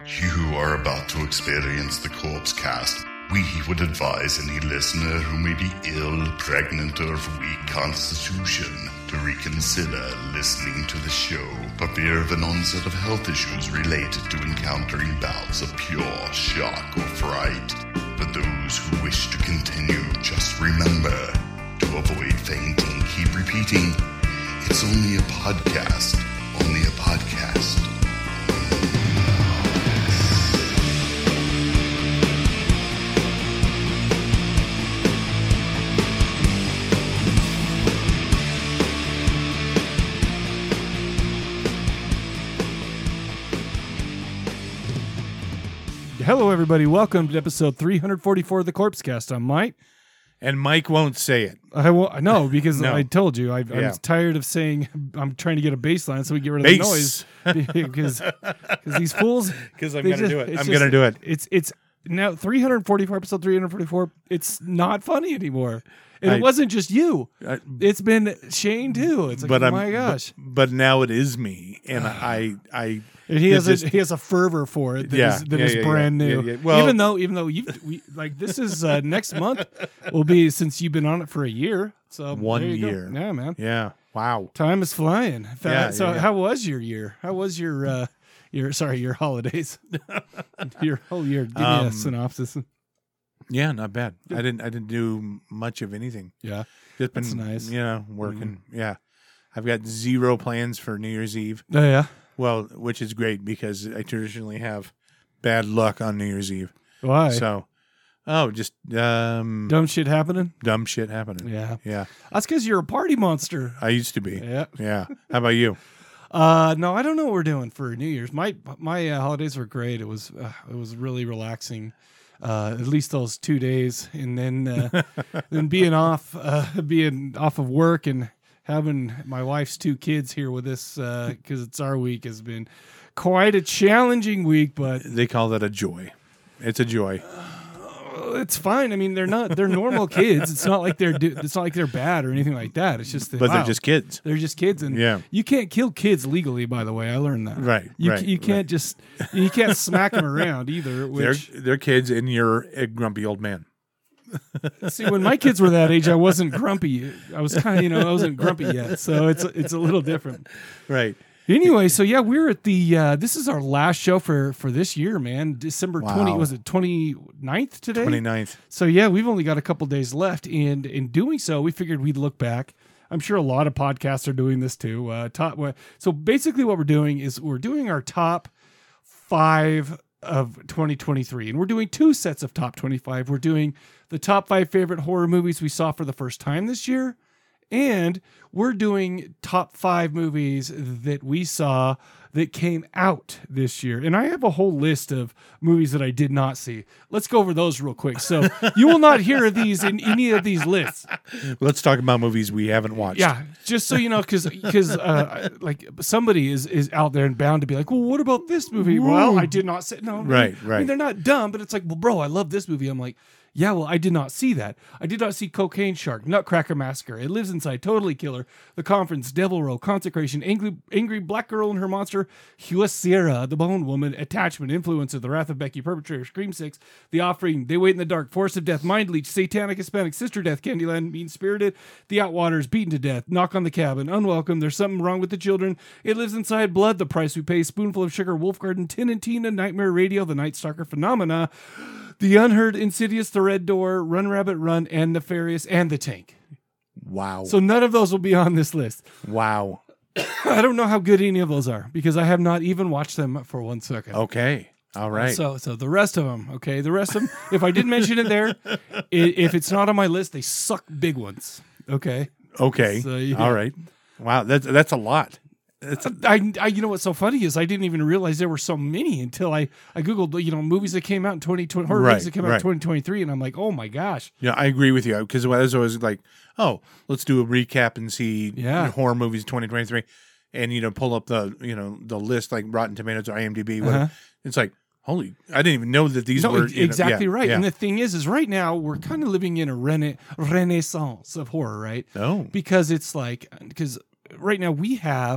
You are about to experience the Corpse Cast. We would advise any listener who may be ill, pregnant, or of weak constitution to reconsider listening to the show for fear of an onset of health issues related to encountering bouts of pure shock or fright. For those who wish to continue, just remember to avoid fainting. Keep repeating, it's only a podcast. Only a podcast. Hello, everybody. Welcome to episode 344 of the Corpse Cast. I'm Mike. And Mike won't say it. I won't. No, because No. I told you. I'm tired of saying I'm trying to get a bass line so we get rid of the noise. Because these fools. Because I'm going to do it. I'm going to do it. It's now 344, episode 344. It's not funny anymore. And it wasn't just you. It's been Shane, too. It's like, my gosh. But now it is me. And I and he has a fervor for it that is brand new. Yeah. Well, even though we like this is next month will be since you've been on it for a year. So 1 year. Yeah, man. Yeah. Wow. Time is flying. So yeah. how was your year? How was your holidays? Your whole year. Give me a synopsis. Yeah, not bad. I didn't do much of anything. Yeah. Just been That's nice. working. Yeah. I've got zero plans for New Year's Eve. Oh yeah. Well, which is great because I traditionally have bad luck on New Year's Eve. Why? So, just dumb shit happening. dumb shit happening. Yeah. Yeah. That's because you're a party monster. I used to be. Yeah. Yeah. How about you? No, I don't know what we're doing for New Year's. My holidays were great. It was really relaxing. At least those 2 days, and then being off of work and having my wife's two kids here with us because it's our week has been quite a challenging week. But They call that a joy. It's a joy. it's fine. I mean, they're normal kids. It's not like they're bad or anything like that. It's just that, But they're just kids. They're just kids, and you can't kill kids legally. By the way, I learned that. Right. You can't just you can't smack them around either. Which They're kids, and you're a grumpy old man. see, when my kids were that age, I wasn't grumpy. I was kind of I wasn't grumpy yet. So it's a little different. Right. Anyway, so yeah, we're at the this is our last show for this year, man. December 29th today? 29th. So yeah, we've only got a couple days left, and in doing so, we figured we'd look back. I'm sure a lot of podcasts are doing this too. So basically what we're doing is we're doing our top 5 of 2023, and we're doing 2 sets of top 25. We're doing the top 5 favorite horror movies we saw for the first time this year, and we're doing top 5 movies that we saw that came out this year. And I have a whole list of movies that I did not see. Let's go over those real quick. So you will not hear of these in any of these lists. Let's talk about movies we haven't watched. Yeah, just so you know, because like somebody is out there and bound to be like, well, what about this movie? Whoa. Well, I did not see. No, Right. I mean, they're not dumb, but it's like, well, bro, I love this movie. I'm like, yeah, well, I did not see that. I did not see Cocaine Shark, Nutcracker Massacre, It Lives Inside, Totally Killer, The Conference, Devil Row, Consecration, Angry Black Girl and Her Monster, Huesera, The Bone Woman, Attachment, Influencer, The Wrath of Becky, Perpetrator, Scream 6, The Offering, They Wait in the Dark, Force of Death, Mind Leech, Satanic Hispanic, Sister Death, Candyland, Mean Spirited, The Outwaters, Beaten to Death, Knock on the Cabin, Unwelcome, There's Something Wrong with the Children, It Lives Inside, Blood, The Price We Pay, Spoonful of Sugar, Wolf Garden, Tin and Tina, Nightmare Radio, The Night Stalker Phenomena, The Unheard, Insidious, The Red Door, Run Rabbit Run, and Nefarious, and The Tank. Wow. So none of those will be on this list. Wow. I don't know how good any of those are because I have not even watched them for 1 second. Okay. All right. So the rest of them, okay, if I didn't mention it there, if it's not on my list, they suck big ones. Okay. Okay. So, yeah. All right. Wow. That's a lot. I you know what's so funny is I didn't even realize there were so many until I googled movies that came out in 2020 horror movies that came out in 2023, and I'm like, oh my gosh. Yeah, I agree with you because I was always like, oh, let's do a recap and see horror movies 2023, and pull up the the list like Rotten Tomatoes or IMDb. Whatever. It's like, holy, I didn't even know that these were exactly right. Yeah. And the thing is right now we're kind of living in a renaissance of horror, right? Oh, because it's like right now we have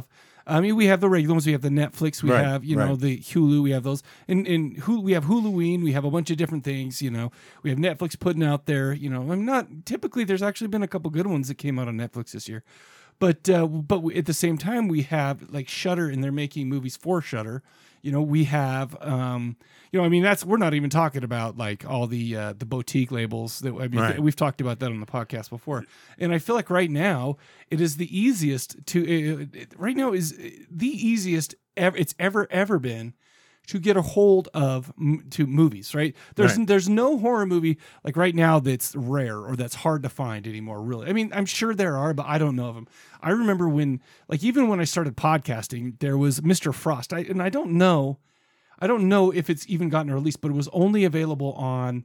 I mean, we have the regular ones. We have the Netflix. We Right, have, you know, right. the Hulu. We have those. And Hulu, we have Huluween. We have a bunch of different things, you know. We have Netflix putting out there, you know. I'm not, typically, there's actually been a couple good ones that came out on Netflix this year. But at the same time, we have like Shudder, and they're making movies for Shudder. You know, we have, you know, I mean, we're not even talking about like all the boutique labels that, I mean, Right. we've talked about that on the podcast before. And I feel like right now it is the easiest to, right now is the easiest it's ever been to get a hold of to movies, right? There's no horror movie like right now that's rare or that's hard to find anymore, really. I mean, I'm sure there are, but I don't know of them. I remember when, like, even when I started podcasting, there was Mr. Frost. I don't know if it's even gotten released, but it was only available on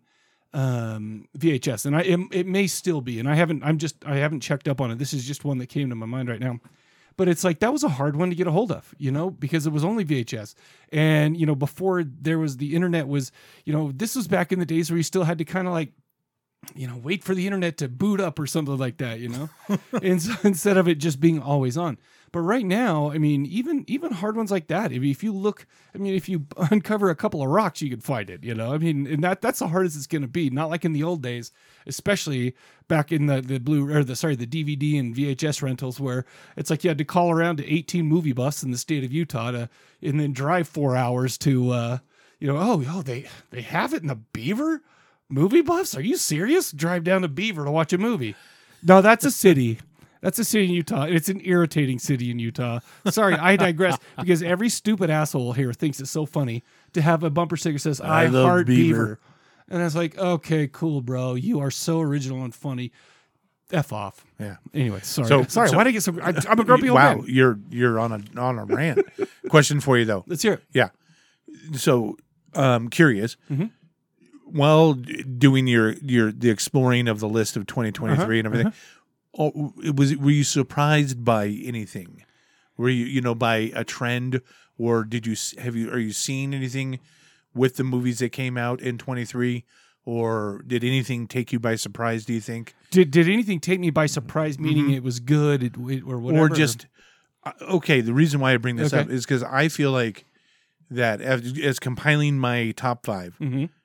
VHS, and it may still be, and I haven't checked up on it. This is just one that came to my mind right now. But it's like, that was a hard one to get a hold of, you know, because it was only VHS. And, you know, before there was the internet was, you know, this was back in the days where you still had to kind of like, you know, wait for the internet to boot up or something like that, you know, and so, instead of it just being always on. But right now, I mean, even hard ones like that, if you look, I mean, if you uncover a couple of rocks, you can find it, you know. I mean, and that's the hardest it's going to be. Not like in the old days, especially back in the DVD and VHS rentals, where it's like you had to call around to 18 movie buffs in the state of Utah and then drive 4 hours to, you know, they have it in the Beaver movie buffs. Are you serious? Drive down to Beaver to watch a movie. No, that's a city. That's a city in Utah. It's an irritating city in Utah. Sorry, I digress, because every stupid asshole here thinks it's so funny to have a bumper sticker that says, I love heart Beaver. Beaver. And I was like, okay, cool, bro. You are so original and funny. F off. Yeah. Anyway, sorry. So- Why'd I get so... I'm a grumpy old Wow, man. you're on a rant. Question for you though. Let's hear it. Yeah. So, curious. Mm-hmm. While doing the exploring of the list of 2023 and everything, were you surprised by anything? Were you by a trend, or are you seeing anything with the movies that came out in 23, or did anything take you by surprise? Do you think? Did anything take me by surprise? Meaning it was good, or whatever, or just okay? The reason why I bring this Okay. up is because I feel like that as compiling my top 5.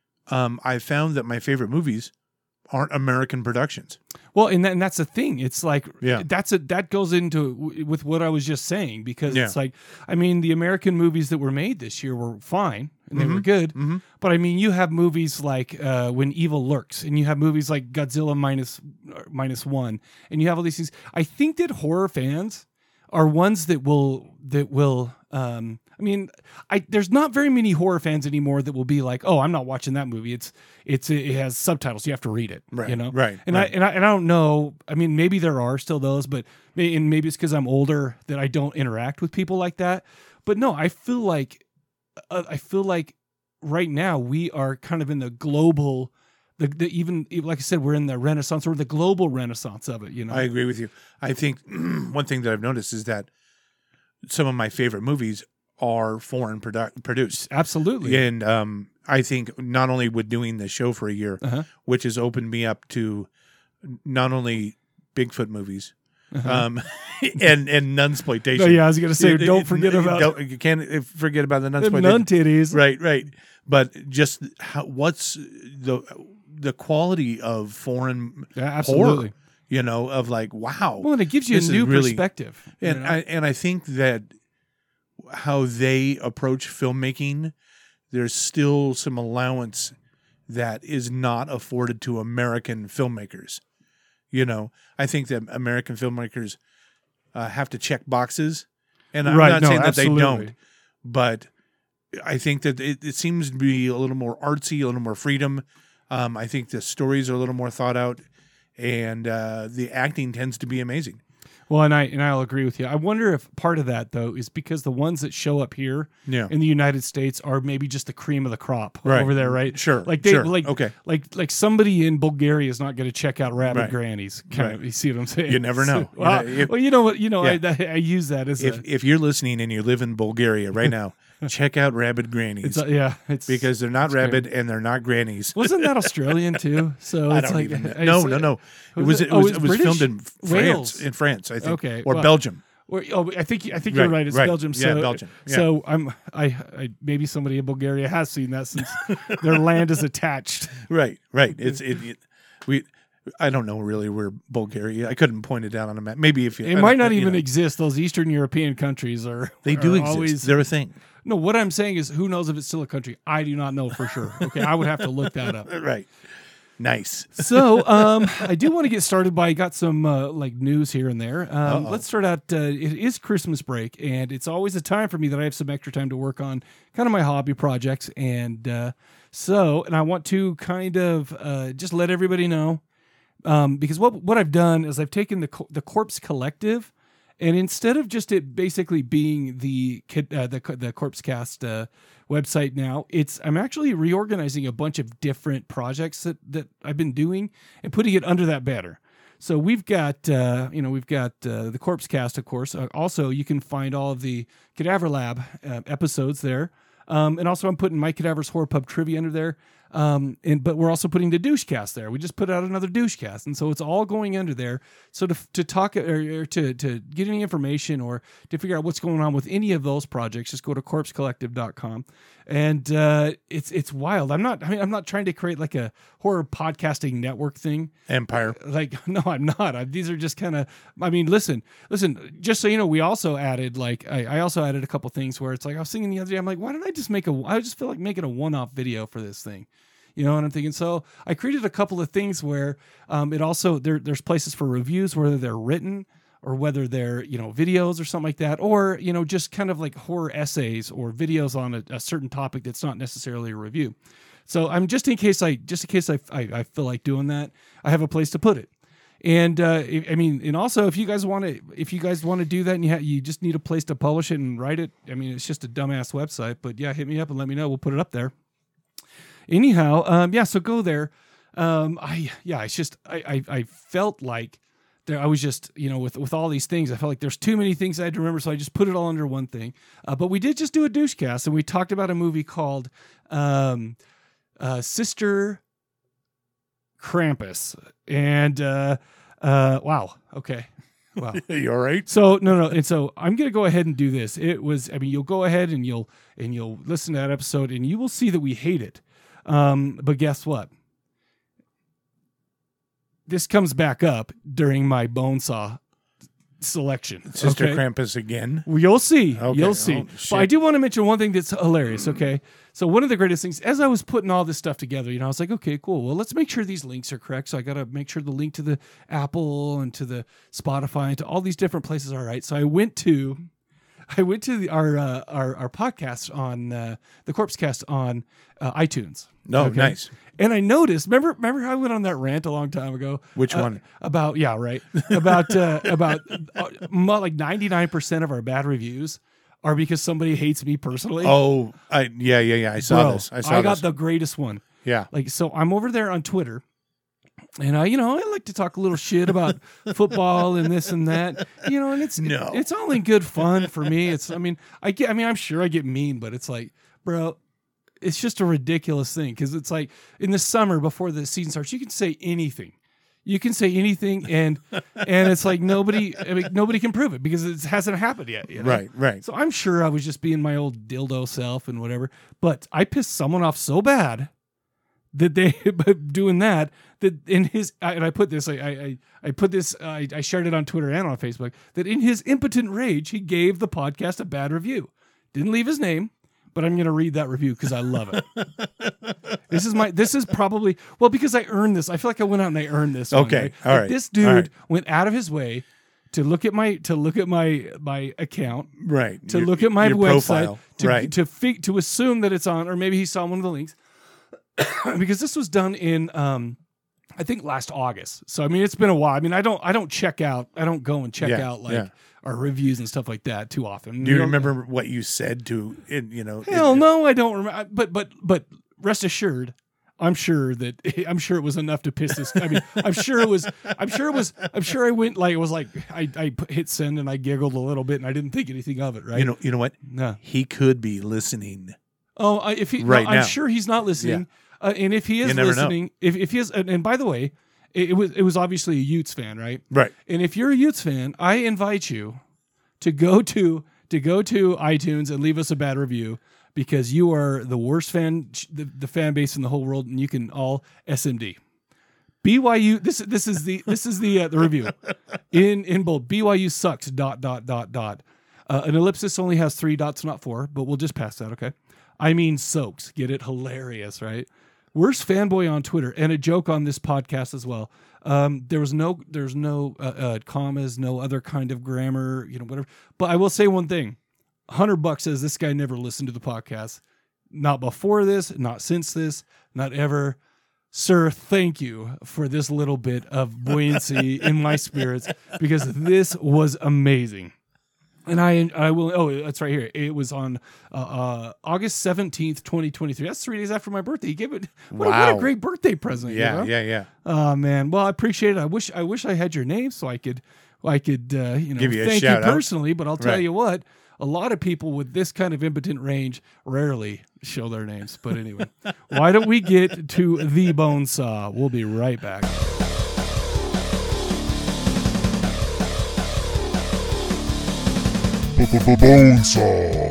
I found that my favorite movies aren't American productions. Well, and that's the thing. It's like, Yeah. that goes into with what I was just saying, because Yeah. it's like, I mean, the American movies that were made this year were fine and they were good. But I mean, you have movies like When Evil Lurks, and you have movies like Godzilla minus one, and you have all these things. I think that horror fans are ones that will I mean, there's not very many horror fans anymore that will be like, oh, I'm not watching that movie. It has subtitles. You have to read it. Right, You know. right, And right. I don't know. I mean, maybe there are still those, but maybe it's because I'm older that I don't interact with people like that. But no, I feel like right now we are kind of in the global. Even like I said, we're in the renaissance, or the global renaissance of it. You know. I agree with you. I think one thing that I've noticed is that some of my favorite movies are foreign produced. Absolutely. And I think not only with doing the show for a year, which has opened me up to not only Bigfoot movies, and nunsploitation. Oh, yeah, I was going to say, don't forget about you can't forget about the the nunsploitation. nun titties. Right. But just what's the quality of foreign Yeah, absolutely. horror, you know, of like, wow. Well, and it gives you a this is new really- perspective. you And know? I think that how they approach filmmaking, there's still some allowance that is not afforded to American filmmakers. You know, I think that American filmmakers have to check boxes, and I'm Right, not no, saying that they absolutely. don't, but I think that it seems to be a little more artsy, a little more freedom. I think the stories are a little more thought out, and the acting tends to be amazing. Well, and I'll agree with you. I wonder if part of that though is because the ones that show up here Yeah. in the United States are maybe just the cream of the crop Right. over there, right? Sure, Like they sure. like Okay. like somebody in Bulgaria is not going to check out Rabid Right. Grannies. Kind of, Right. you see what I'm saying? You never know. Well, If- well, you know what? Yeah. I use that as If you're listening and you live in Bulgaria right now, check out Rabid Grannies, it's because they're not rabid and they're not grannies. wasn't that Australian too? So I it's don't like even know. I No, say- no. It Was was it- oh, it was British? filmed in France, Wales. I think, Okay, or well- Belgium. Or I think you're right. It's Belgium. Yeah, Belgium. Yeah. So I maybe somebody in Bulgaria has seen that since their land is attached. Right. I don't know really where Bulgaria. I couldn't point it out on a map. Maybe if it might not even exist. Those Eastern European countries are exist. Always, they're a thing. No, what I'm saying is, who knows if it's still a country? I do not know for sure. Okay, I would have to look that up. Right. Nice. So, I do want to get started by, I got some news here and there. Let's start out. It is Christmas break, and it's always a time for me that I have some extra time to work on kind of my hobby projects. And and I want to kind of just let everybody know, because what I've done is I've taken the Corpse Collective, and instead of just it basically being the Corpse Cast website now, I'm actually reorganizing a bunch of different projects that I've been doing and putting it under that banner. So we've got the Corpse Cast, of course. Also, you can find all of the Cadaver Lab episodes there. And also I'm putting Mike Cadaver's Horror Pub Trivia under there. But we're also putting the Douchecast there. We just put out another Douchecast, and so it's all going under there. So to talk or to get any information or to figure out what's going on with any of those projects, just go to corpsecollective.com. And it's wild. I'm not trying to create like a horror podcasting network thing. Empire. No, I'm not. These are just kind of. Listen. Just so you know, we also added I also added a couple things where it's like I was thinking the other day. I'm like, why didn't I just I just feel like making a one-off video for this thing. You know what I'm thinking? So I created a couple of things where it also there's places for reviews, whether they're written or whether they're videos or something like that, or just kind of like horror essays or videos on a certain topic that's not necessarily a review. So I'm just in case I feel like doing that, I have a place to put it. And and also if you guys want to do that and you just need a place to publish it and write it, it's just a dumbass website, but yeah, hit me up and let me know. We'll put it up there. Anyhow, so go there. I felt like I was just, with all these things, I felt like there's too many things I had to remember, so I just put it all under one thing. But we did just do a Douchecast, and we talked about a movie called Sister Krampus. And wow, okay. Wow. You all right? So no, and so I'm gonna go ahead and do this. It was, you'll go ahead and you'll listen to that episode, and you will see that we hate it. But guess what? This comes back up during my Bonesaw selection. Sister Krampus again. Well, you'll see. Okay. You'll see. But I do want to mention one thing that's hilarious, okay? So one of the greatest things, as I was putting all this stuff together, I was like, okay, cool. Well, let's make sure these links are correct. So I got to make sure the link to the Apple and to the Spotify and to all these different places are right. So I went to our podcast on the Corpse Cast on iTunes. No, okay? Nice. And I noticed. Remember how I went on that rant a long time ago? Which one? About like 99% of our bad reviews are because somebody hates me personally. Oh, yeah. I saw this. I got the greatest one. Yeah. So I'm over there on Twitter. And I like to talk a little shit about football and this and that, and it's all in good fun for me. I'm sure I get mean, but it's like, bro, it's just a ridiculous thing. Cause it's like in the summer before the season starts, you can say anything. And it's like nobody can prove it because it hasn't happened yet. Right. So I'm sure I was just being my old dildo self and whatever, but I pissed someone off so bad that they doing that in his, and I put this, I shared it on Twitter and on Facebook, that in his impotent rage, he gave the podcast a bad review. Didn't leave his name, but I'm going to read that review because I love it. This is probably, because I earned this. I feel like I went out and I earned this. Okay. All right. This dude went out of his way to look at my account, right? To look at my website, profile, to assume that it's on, or maybe he saw one of the links. Because this was done in I think last August. So it's been a while. I don't go and check out our reviews and stuff like that too often. Do you remember what you said to it, Hell no, I don't remember. But rest assured, I'm sure it was enough to piss this. I'm sure I went like, it was like I hit send and I giggled a little bit and I didn't think anything of it, right? You know what? No. He could be listening. Oh, I'm sure he's not listening. Yeah. And if he is listening, if he is, and by the way, it was obviously a Utes fan, right? Right. And if you're a Utes fan, I invite you to go to iTunes and leave us a bad review, because you are the worst the fan base in the whole world, and you can all SMD. BYU. This is the review in bold. BYU sucks. ... An ellipsis only has 3 dots, not 4, but we'll just pass that. Okay. I mean, soaks. Get it? Hilarious, right? Worst fanboy on Twitter, and a joke on this podcast as well. There's no commas, no other kind of grammar, whatever. But I will say one thing. $100 says this guy never listened to the podcast. Not before this, not since this, not ever. Sir, thank you for this little bit of buoyancy in my spirits, because this was amazing. And I will. Oh, that's right here. It was on August 17th, 2023. That's 3 days after my birthday. He gave it. What a great birthday present! Yeah. Oh man. Well, I appreciate it. I wish I had your name so I could give you thank a shout you out personally. But I'll tell you what. A lot of people with this kind of impotent range rarely show their names. But anyway, why don't we get to the bone saw? We'll be right back. Bone saw.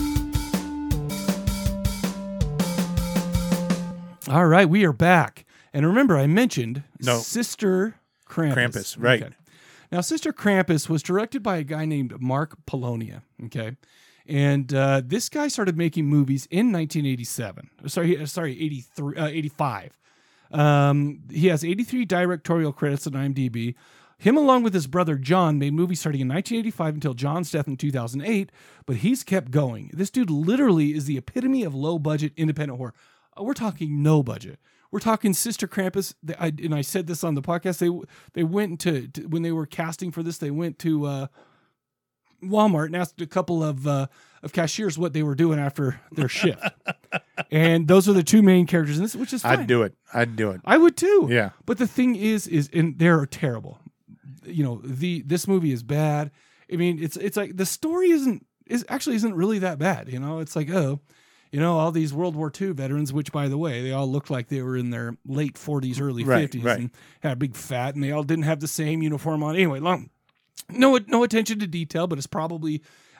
All right, we are back. And remember, I mentioned Sister Krampus. Krampus, right. Okay. Now, Sister Krampus was directed by a guy named Mark Polonia, okay? And this guy started making movies in 1987. Sorry, 85. He has 83 directorial credits on IMDb. Him, along with his brother John, made movies starting in 1985 until John's death in 2008, but he's kept going. This dude literally is the epitome of low-budget independent horror. We're talking no budget. We're talking Sister Krampus, and I said this on the podcast. They went to when they were casting for this. They went to Walmart and asked a couple of cashiers what they were doing after their shift, and those are the two main characters in this, which is fine. I'd do it. I would too. Yeah. But the thing is and they're terrible. This movie is bad. I mean, it's like the story isn't really that bad. It's like all these World War II veterans, which, by the way, they all looked like they were in their late 40s, early 50s, and had a big fat, and they all didn't have the same uniform on. Anyway, no attention to detail, but it's probably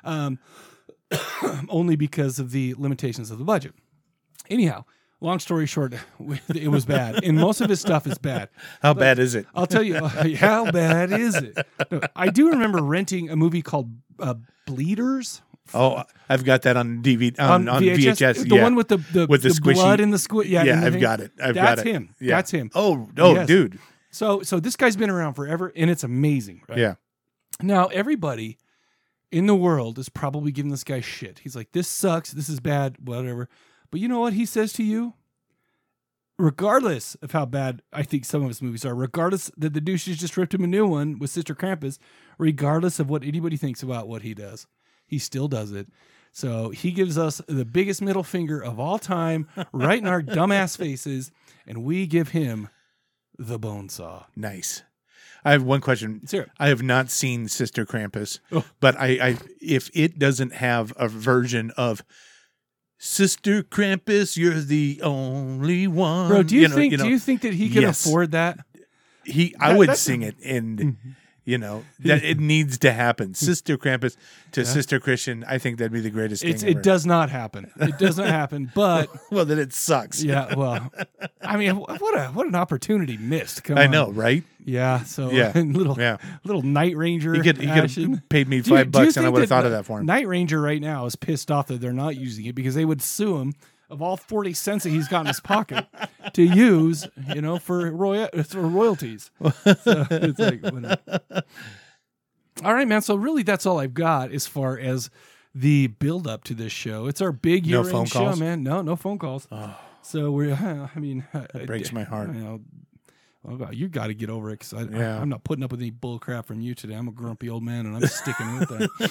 only because of the limitations of the budget. Anyhow, long story short, it was bad, and most of his stuff is bad. How bad is it? I'll tell you, how bad is it? No, I do remember renting a movie called Bleeders. Oh, I've got that on DVD on VHS. The one with the squishy blood and the squid. Yeah, I've got it. That's him. Yeah. That's him. Oh, yes. Dude. So this guy's been around forever, and it's amazing. Right? Yeah. Now everybody in the world is probably giving this guy shit. He's like, "This sucks. This is bad. Whatever." But you know what he says to you? Regardless of how bad I think some of his movies are, regardless that the douches just ripped him a new one with Sister Krampus, regardless of what anybody thinks about what he does, he still does it. So he gives us the biggest middle finger of all time right in our dumbass faces, and we give him the bone saw. Nice. I have one question. Sure. I have not seen Sister Krampus, but I if it doesn't have a version of Sister Krampus, you're the only one. Bro, do you think that he can afford that? I would sing it, and that it needs to happen. Sister Krampus to Sister Christian, I think that'd be the greatest thing ever. It does not happen. It does not happen, but well, then it sucks. Yeah, well, I mean, what an opportunity missed. Come I on. know, right? Yeah, so little Night Ranger. He could have paid me $5 and I would have thought of that for him. Night Ranger right now is pissed off that they're not using it because they would sue him of all 40 cents that he's got in his pocket to use, for royalties. So it's like, whatever. All right, man. So really, that's all I've got as far as the build up to this show. It's our big year-end show, man. No phone calls. Oh. So we're. I mean, it breaks my heart. You got to get over it because I'm not putting up with any bull crap from you today. I'm a grumpy old man, and I'm sticking with that.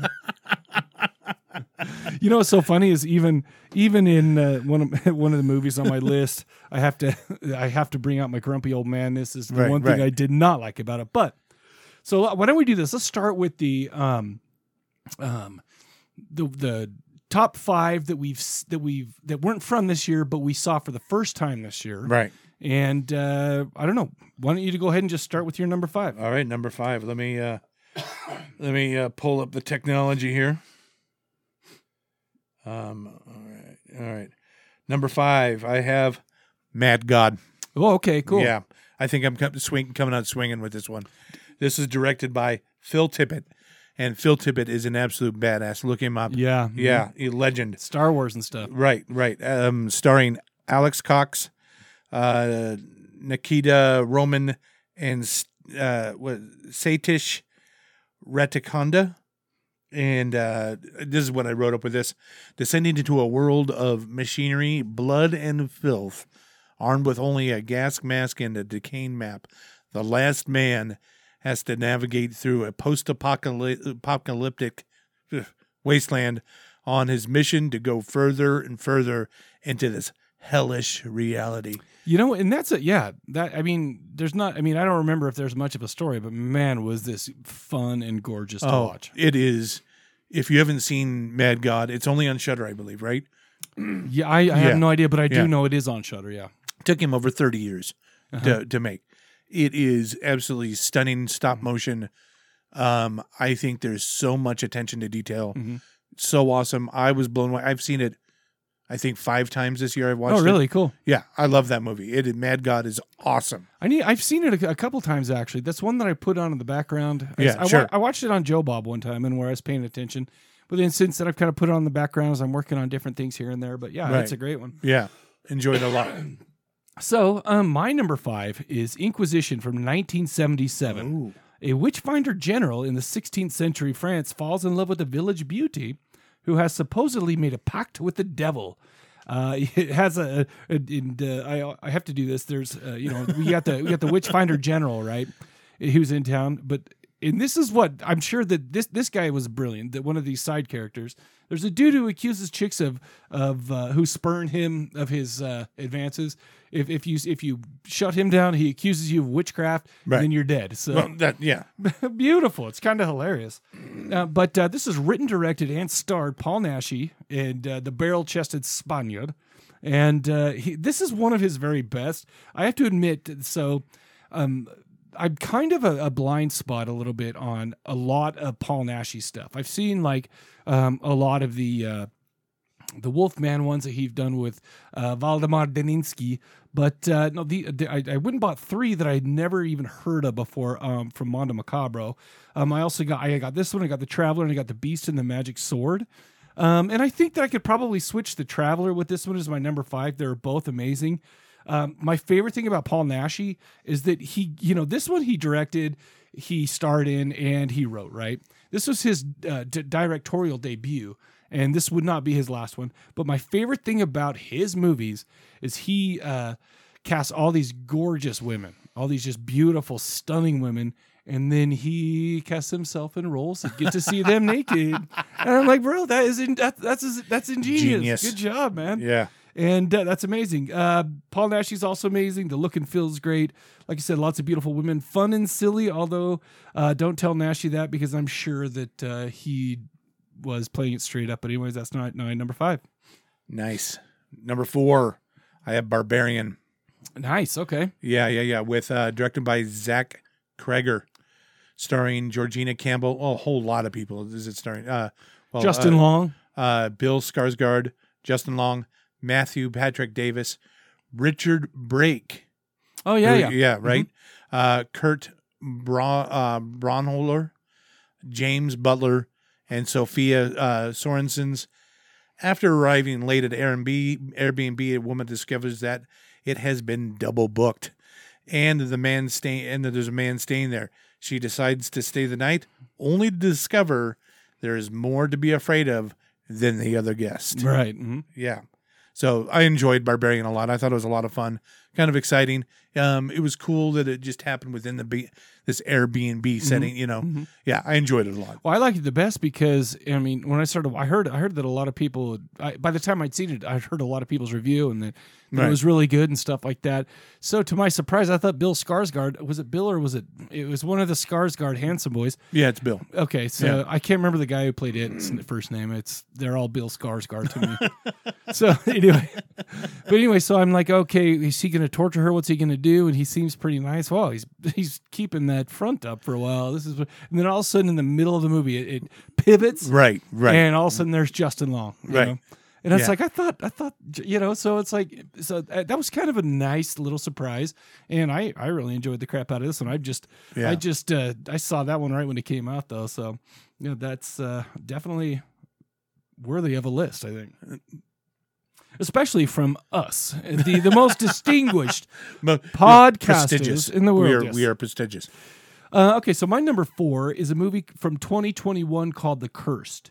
What's so funny is even in one of the movies on my list, I have to bring out my grumpy old man. This is the one thing I did not like about it. But so why don't we do this? Let's start with the top 5 that weren't from this year, but we saw for the first time this year. Right. And I don't know. Why don't you go ahead and just start with your number 5? All right, number 5. Let me Let me pull up the technology here. All right. Number 5, I have Mad God. Oh, okay, cool. Yeah, I think I'm coming out swinging with this one. This is directed by Phil Tippett, and Phil Tippett is an absolute badass. Look him up. Yeah. Yeah, a legend. Star Wars and stuff. Right. Starring Alex Cox, Nikita Roman, and Satish Ratikonda. And this is what I wrote up with this. Descending into a world of machinery, blood, and filth, armed with only a gas mask and a decaying map, the last man has to navigate through a post-apocalyptic wasteland on his mission to go further and further into this hellish reality. You know, and that's it. Yeah, I don't remember if there's much of a story, but man, was this fun and gorgeous to watch. It is. If you haven't seen Mad God, it's only on Shudder, I believe, right? Yeah, I have no idea, but I do know it is on Shudder. Yeah, took him over 30 years to make. It is absolutely stunning stop motion. I think there's so much attention to detail. Mm-hmm. So awesome. I was blown away. I've seen it, I think 5 times this year. I've watched it. Oh, really? Cool. Yeah, I love that movie. Mad God is awesome. I've seen it a couple times, actually. That's one that I put on in the background. Sure. I watched it on Joe Bob one time and where I was paying attention. But then since then, I've kind of put it on the background as I'm working on different things here and there. But yeah, It's a great one. Yeah, enjoyed it a lot. So my number 5 is Inquisition from 1977. Ooh. A witchfinder general in the 16th century France falls in love with a village beauty who has supposedly made a pact with the devil. It has I have to do this. There's we got the witchfinder general, right? Who's in town, and this is what I'm sure that this guy was brilliant. That one of these side characters. There's a dude who accuses chicks of who spurn him of his advances. If you shut him down, he accuses you of witchcraft, right. And then you're dead. So beautiful. It's kind of hilarious. But this is written, directed, and starred Paul Naschy and the barrel-chested Spaniard. And this is one of his very best. I have to admit. So. I'm kind of a blind spot a little bit on a lot of Paul Naschy stuff. I've seen like a lot of the Wolfman ones that he's done with Waldemar Daninsky, but I went and bought 3 that I'd never even heard of before from Mondo Macabro. I got this one, I got The Traveler, and I got The Beast and the Magic Sword. And I think that I could probably switch The Traveler with this one as my number 5. They're both amazing. My favorite thing about Paul Naschy is that this one he directed, he starred in, and he wrote, right? This was his directorial debut, and this would not be his last one. But my favorite thing about his movies is he casts all these gorgeous women, all these just beautiful, stunning women, and then he casts himself in roles and get to see them naked. And I'm like, bro, that's ingenious. Genius. Good job, man. Yeah. And that's amazing. Paul Naschy's also amazing. The look and feel is great. Like I said, lots of beautiful women. Fun and silly, although don't tell Naschy that because I'm sure that he was playing it straight up. But anyways, that's not number 5. Nice. Number 4, I have Barbarian. Nice. Okay. Yeah. With directed by Zach Kreger, starring Georgina Campbell. Oh, a whole lot of people. Is it starring? Justin Long. Bill Skarsgård, Justin Long, Matthew Patrick Davis, Richard Brake. Oh, yeah. Right. Mm-hmm. Kurt Braunholer, James Butler, and Sophia Sorensens. After arriving late at Airbnb, a woman discovers that it has been double booked, and there's a man staying there. She decides to stay the night, only to discover there is more to be afraid of than the other guest. Right. Mm-hmm. Yeah. So I enjoyed Barbarian a lot. I thought it was a lot of fun, kind of exciting. It was cool that it just happened within this Airbnb setting, Mm-hmm. Yeah, I enjoyed it a lot. Well, I liked it the best because, I mean, when I started, I heard that a lot of people, by the time I'd seen it, I'd heard a lot of people's review and that it was really good and stuff like that. So to my surprise, I thought Bill Skarsgård, was it Bill or was it one of the Skarsgård handsome boys? Yeah, it's Bill. Okay, I can't remember the guy who played it, first name. They're all Bill Skarsgård to me. So anyway, so I'm like, okay, is he going to torture her? What's he going to do? And he seems pretty nice. Well, he's keeping that front up for a while. And then all of a sudden, in the middle of the movie, it pivots. Right. And all of a sudden, there's Justin Long. You know? And it's Yeah. like, I thought, so it's like, that was kind of a nice little surprise. And I really enjoyed the crap out of this one. I saw that one right when it came out though. So, that's definitely worthy of a list, I think. Especially from us, the most distinguished podcasters in the world. We are prestigious. Okay, so my number 4 is a movie from 2021 called The Cursed.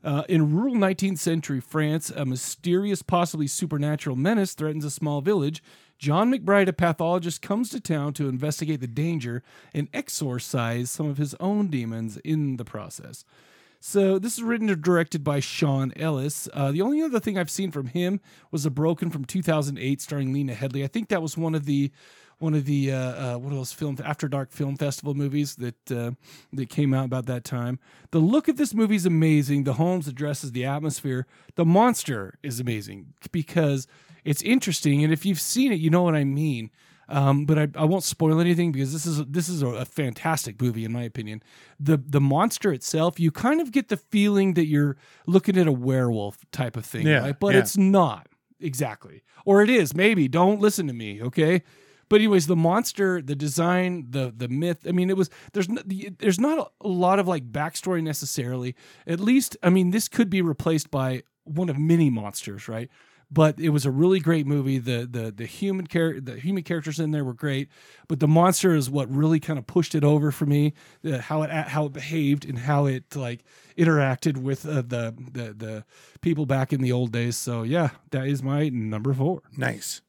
In rural 19th century France, a mysterious, possibly supernatural menace threatens a small village. John McBride, a pathologist, comes to town to investigate the danger and exorcise some of his own demons in the process. So this is written and directed by Sean Ellis. The only other thing I've seen from him was A Broken from 2008, starring Lena Headey. I think that was one of the what are those After Dark Film Festival movies that came out about that time. The look of this movie is amazing. The Holmes addresses the atmosphere. The monster is amazing because it's interesting, and if you've seen it, you know what I mean. But I won't spoil anything because this is a fantastic movie in my opinion. The monster itself, you kind of get the feeling that you're looking at a werewolf type of thing, right? But it's not exactly, or it is maybe. Don't listen to me, okay? But anyways, the monster, the design, the myth. I mean, there's not a lot of like backstory necessarily. At least, I mean, this could be replaced by one of many monsters, right? But it was a really great movie. The human characters in there were great, but the monster is what really kind of pushed it over for me. How it behaved and how it like interacted with the people back in the old days. So yeah, that is my number 4. Nice.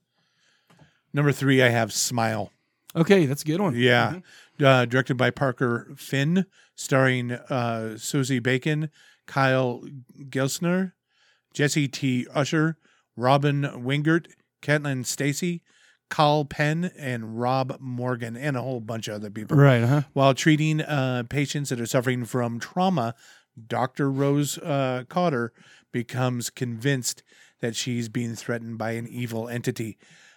Number 3, I have Smile. Okay, that's a good one. Yeah, directed by Parker Finn, starring Susie Bacon, Kyle Gelsner, Jesse T. Usher, Robin Wingert, Caitlin Stacy, Carl Penn, and Rob Morgan, and a whole bunch of other people. Right. Uh-huh. While treating patients that are suffering from trauma, Dr. Rose Cotter becomes convinced that she's being threatened by an evil entity.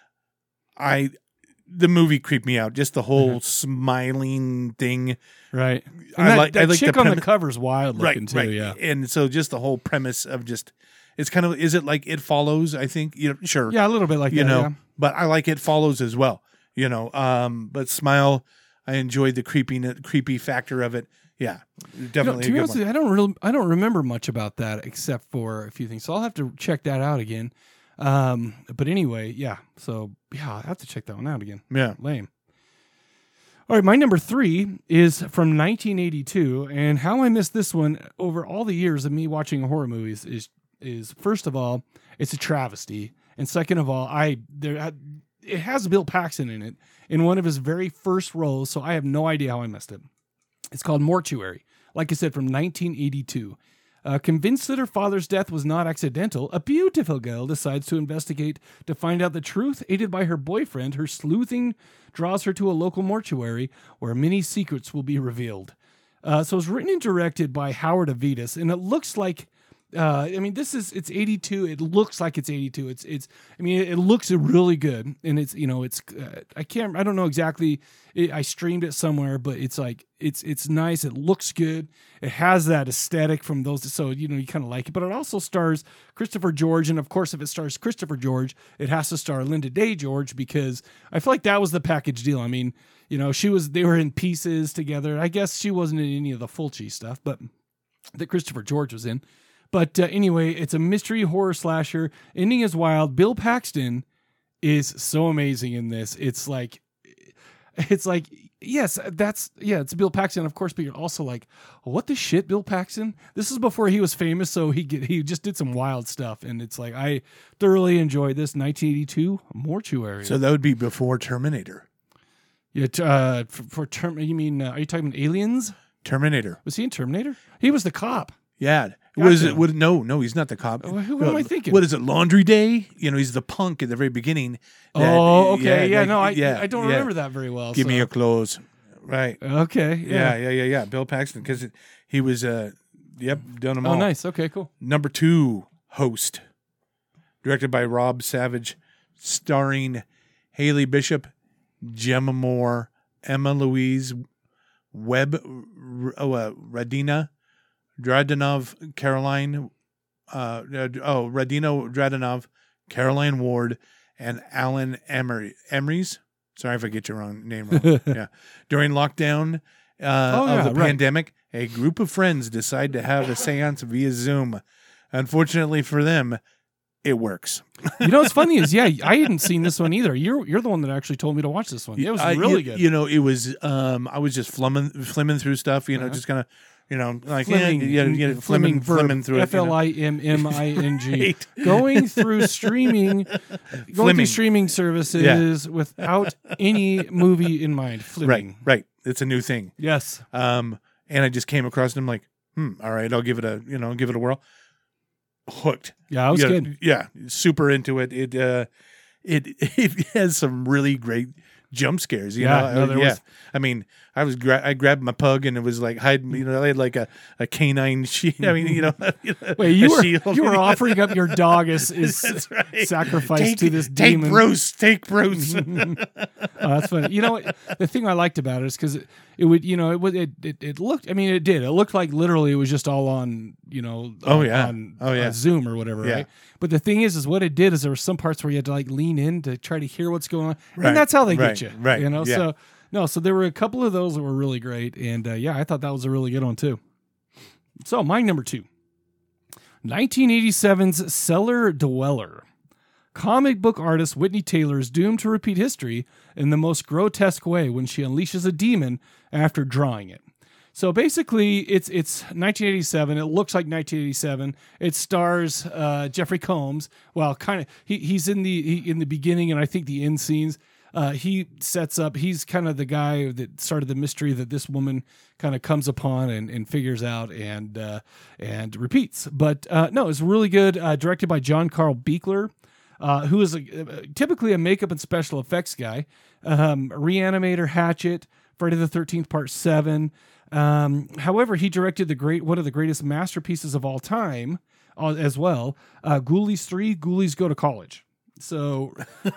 The movie creeped me out. Just the whole smiling thing. Right. And that, I like the chick on the premise. cover's wild looking too. Right. Yeah. And so just the whole premise of just, it's kind of, is it like It Follows? I think, sure. Yeah, a little bit like that. Yeah. But I like It Follows as well. But Smile, I enjoyed the creepy factor of it. Yeah, definitely. To be honest with you, I don't remember much about that except for a few things. So I'll have to check that out again. But anyway, yeah. So yeah, I have to check that one out again. Yeah. Lame. All right, my number 3 is from 1982, and how I missed this one over all the years of me watching horror movies is first of all, it's a travesty, and second of all, it has Bill Paxton in it in one of his very first roles, so I have no idea how I missed it. It's called Mortuary, like I said, from 1982. Convinced that her father's death was not accidental, a beautiful girl decides to investigate to find out the truth. Aided by her boyfriend, her sleuthing draws her to a local mortuary where many secrets will be revealed. So it's written and directed by Howard Avitas, and it looks like, it's 82. It looks like it's 82. It looks really good, and I don't know exactly. I streamed it somewhere, but it's nice. It looks good. It has that aesthetic from those, so you kind of like it. But it also stars Christopher George, and of course, if it stars Christopher George, it has to star Linda Day George because I feel like that was the package deal. I mean, they were in Pieces together. I guess she wasn't in any of the Fulci stuff, but that Christopher George was in. But anyway, it's a mystery horror slasher. Ending is wild. Bill Paxton is so amazing in this. It's like, yes, it's Bill Paxton, of course, but you're also like, what the shit, Bill Paxton? This is before he was famous, so he just did some wild stuff, and it's like, I thoroughly enjoyed this. 1982 Mortuary. So that would be before Terminator. Yeah, you mean, are you talking about Aliens? Terminator. Was he in Terminator? He was the cop. Yeah. What is it? No, he's not the cop. Who am I thinking? What is it? Laundry Day? He's the punk at the very beginning. Okay. I don't remember that very well. Give me your clothes. Right. Okay. Yeah. Bill Paxton, because he was, done them all. Oh, nice. Okay, cool. Number 2, Host, directed by Rob Savage, starring Haley Bishop, Gemma Moore, Emma Louise, Radina Dradanov, Caroline, Radina Dradanov, Caroline Ward, and Alan Emery's. Sorry if I get your name wrong. Yeah. During lockdown of the pandemic, a group of friends decide to have a seance via Zoom. Unfortunately for them, it works. You know what's funny is, I hadn't seen this one either. You're the one that actually told me to watch this one. It was really good. You know, it was. I was just flimming through stuff. You know, just kind of. You know, like flimming through it. FLIMMING. Going through streaming services without any movie in mind. Flimming. Right. It's a new thing. Yes. And I just came across it. I'm like, all right, I'll give it a whirl. Hooked. Yeah, I was good. Yeah, super into it. It has some really great jump scares. You know? I mean, I grabbed my pug and it was like hiding. You know, I had like a canine shield. I mean, you know. Wait, you were offering up your dog as sacrifice to this demon. Take Bruce. Oh, that's funny. You know, the thing I liked about it is because it looked. I mean, it did. It looked like literally it was just all on. You know. On Zoom or whatever. Yeah. Right. But the thing is what it did is there were some parts where you had to like lean in to try to hear what's going on, and that's how they get you. Right. You know. Yeah. So there were a couple of those that were really great, and I thought that was a really good one too. So my number 2, 1987's Cellar Dweller. Comic book artist Whitney Taylor is doomed to repeat history in the most grotesque way when she unleashes a demon after drawing it. So basically, it's 1987. It looks like 1987. It stars Jeffrey Combs. Well, kind of he's in the beginning and I think the end scenes. He sets up. He's kind of the guy that started the mystery that this woman kind of comes upon and figures out and repeats. But no, it's really good. Directed by John Carl Buechler, who is typically a makeup and special effects guy. Reanimator, Hatchet, Friday the 13th Part 7. However, he directed one of the greatest masterpieces of all time as well. Ghoulies 3, Ghoulies Go to College. So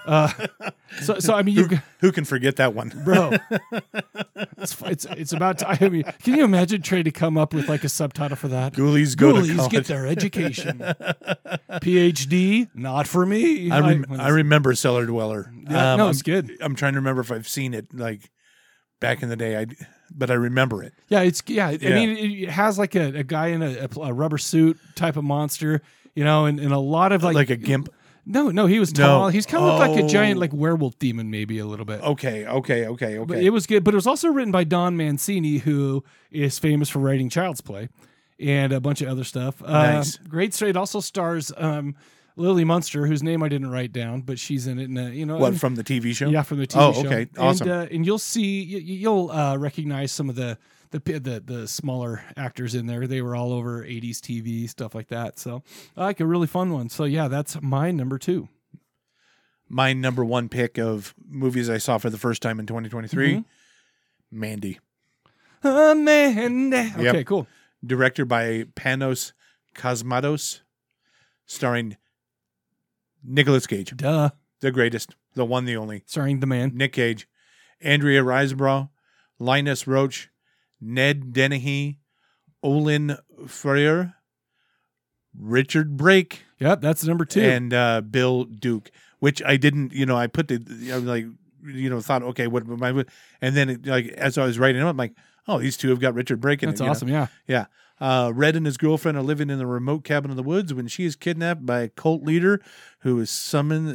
I mean, who can forget that one, bro? It's about time. I mean, can you imagine trying to come up with like a subtitle for that? Ghoulies go to college. Get their education. PhD, not for me. I remember Cellar Dweller. Yeah, no, it's good. I'm trying to remember if I've seen it like back in the day. But I remember it. Yeah, I mean, it has like a guy in a rubber suit type of monster, you know, and a lot of like a gimp. No, he was tall. He's kind of like a giant, like werewolf demon, maybe a little bit. Okay. But it was good, but it was also written by Don Mancini, who is famous for writing Child's Play and a bunch of other stuff. Nice. Great. It also stars Lily Munster, whose name I didn't write down, but she's in it. And, from the TV show? Yeah, from the TV show. Oh, okay, awesome. And you'll recognize some of the smaller actors in there. They were all over 80s TV, stuff like that. So I like a really fun one. So yeah, that's my number 2. My number 1 pick of movies I saw for the first time in 2023, Mandy. Mandy. Okay, yep. Cool. Directed by Panos Cosmatos, starring Nicolas Cage. Duh. The greatest, the one, the only. Starring the man. Nick Cage. Andrea Riseborough, Linus Roach, Ned Dennehy, Olin Freer, Richard Brake. Yep, that's number 2. And Bill Duke, which I didn't, I put thought, okay, what am I, and then as I was writing it, I'm like, oh, these two have got Richard Brake in it. That's awesome, yeah. Yeah. Red and his girlfriend are living in the remote cabin in the woods when she is kidnapped by a cult leader who is summons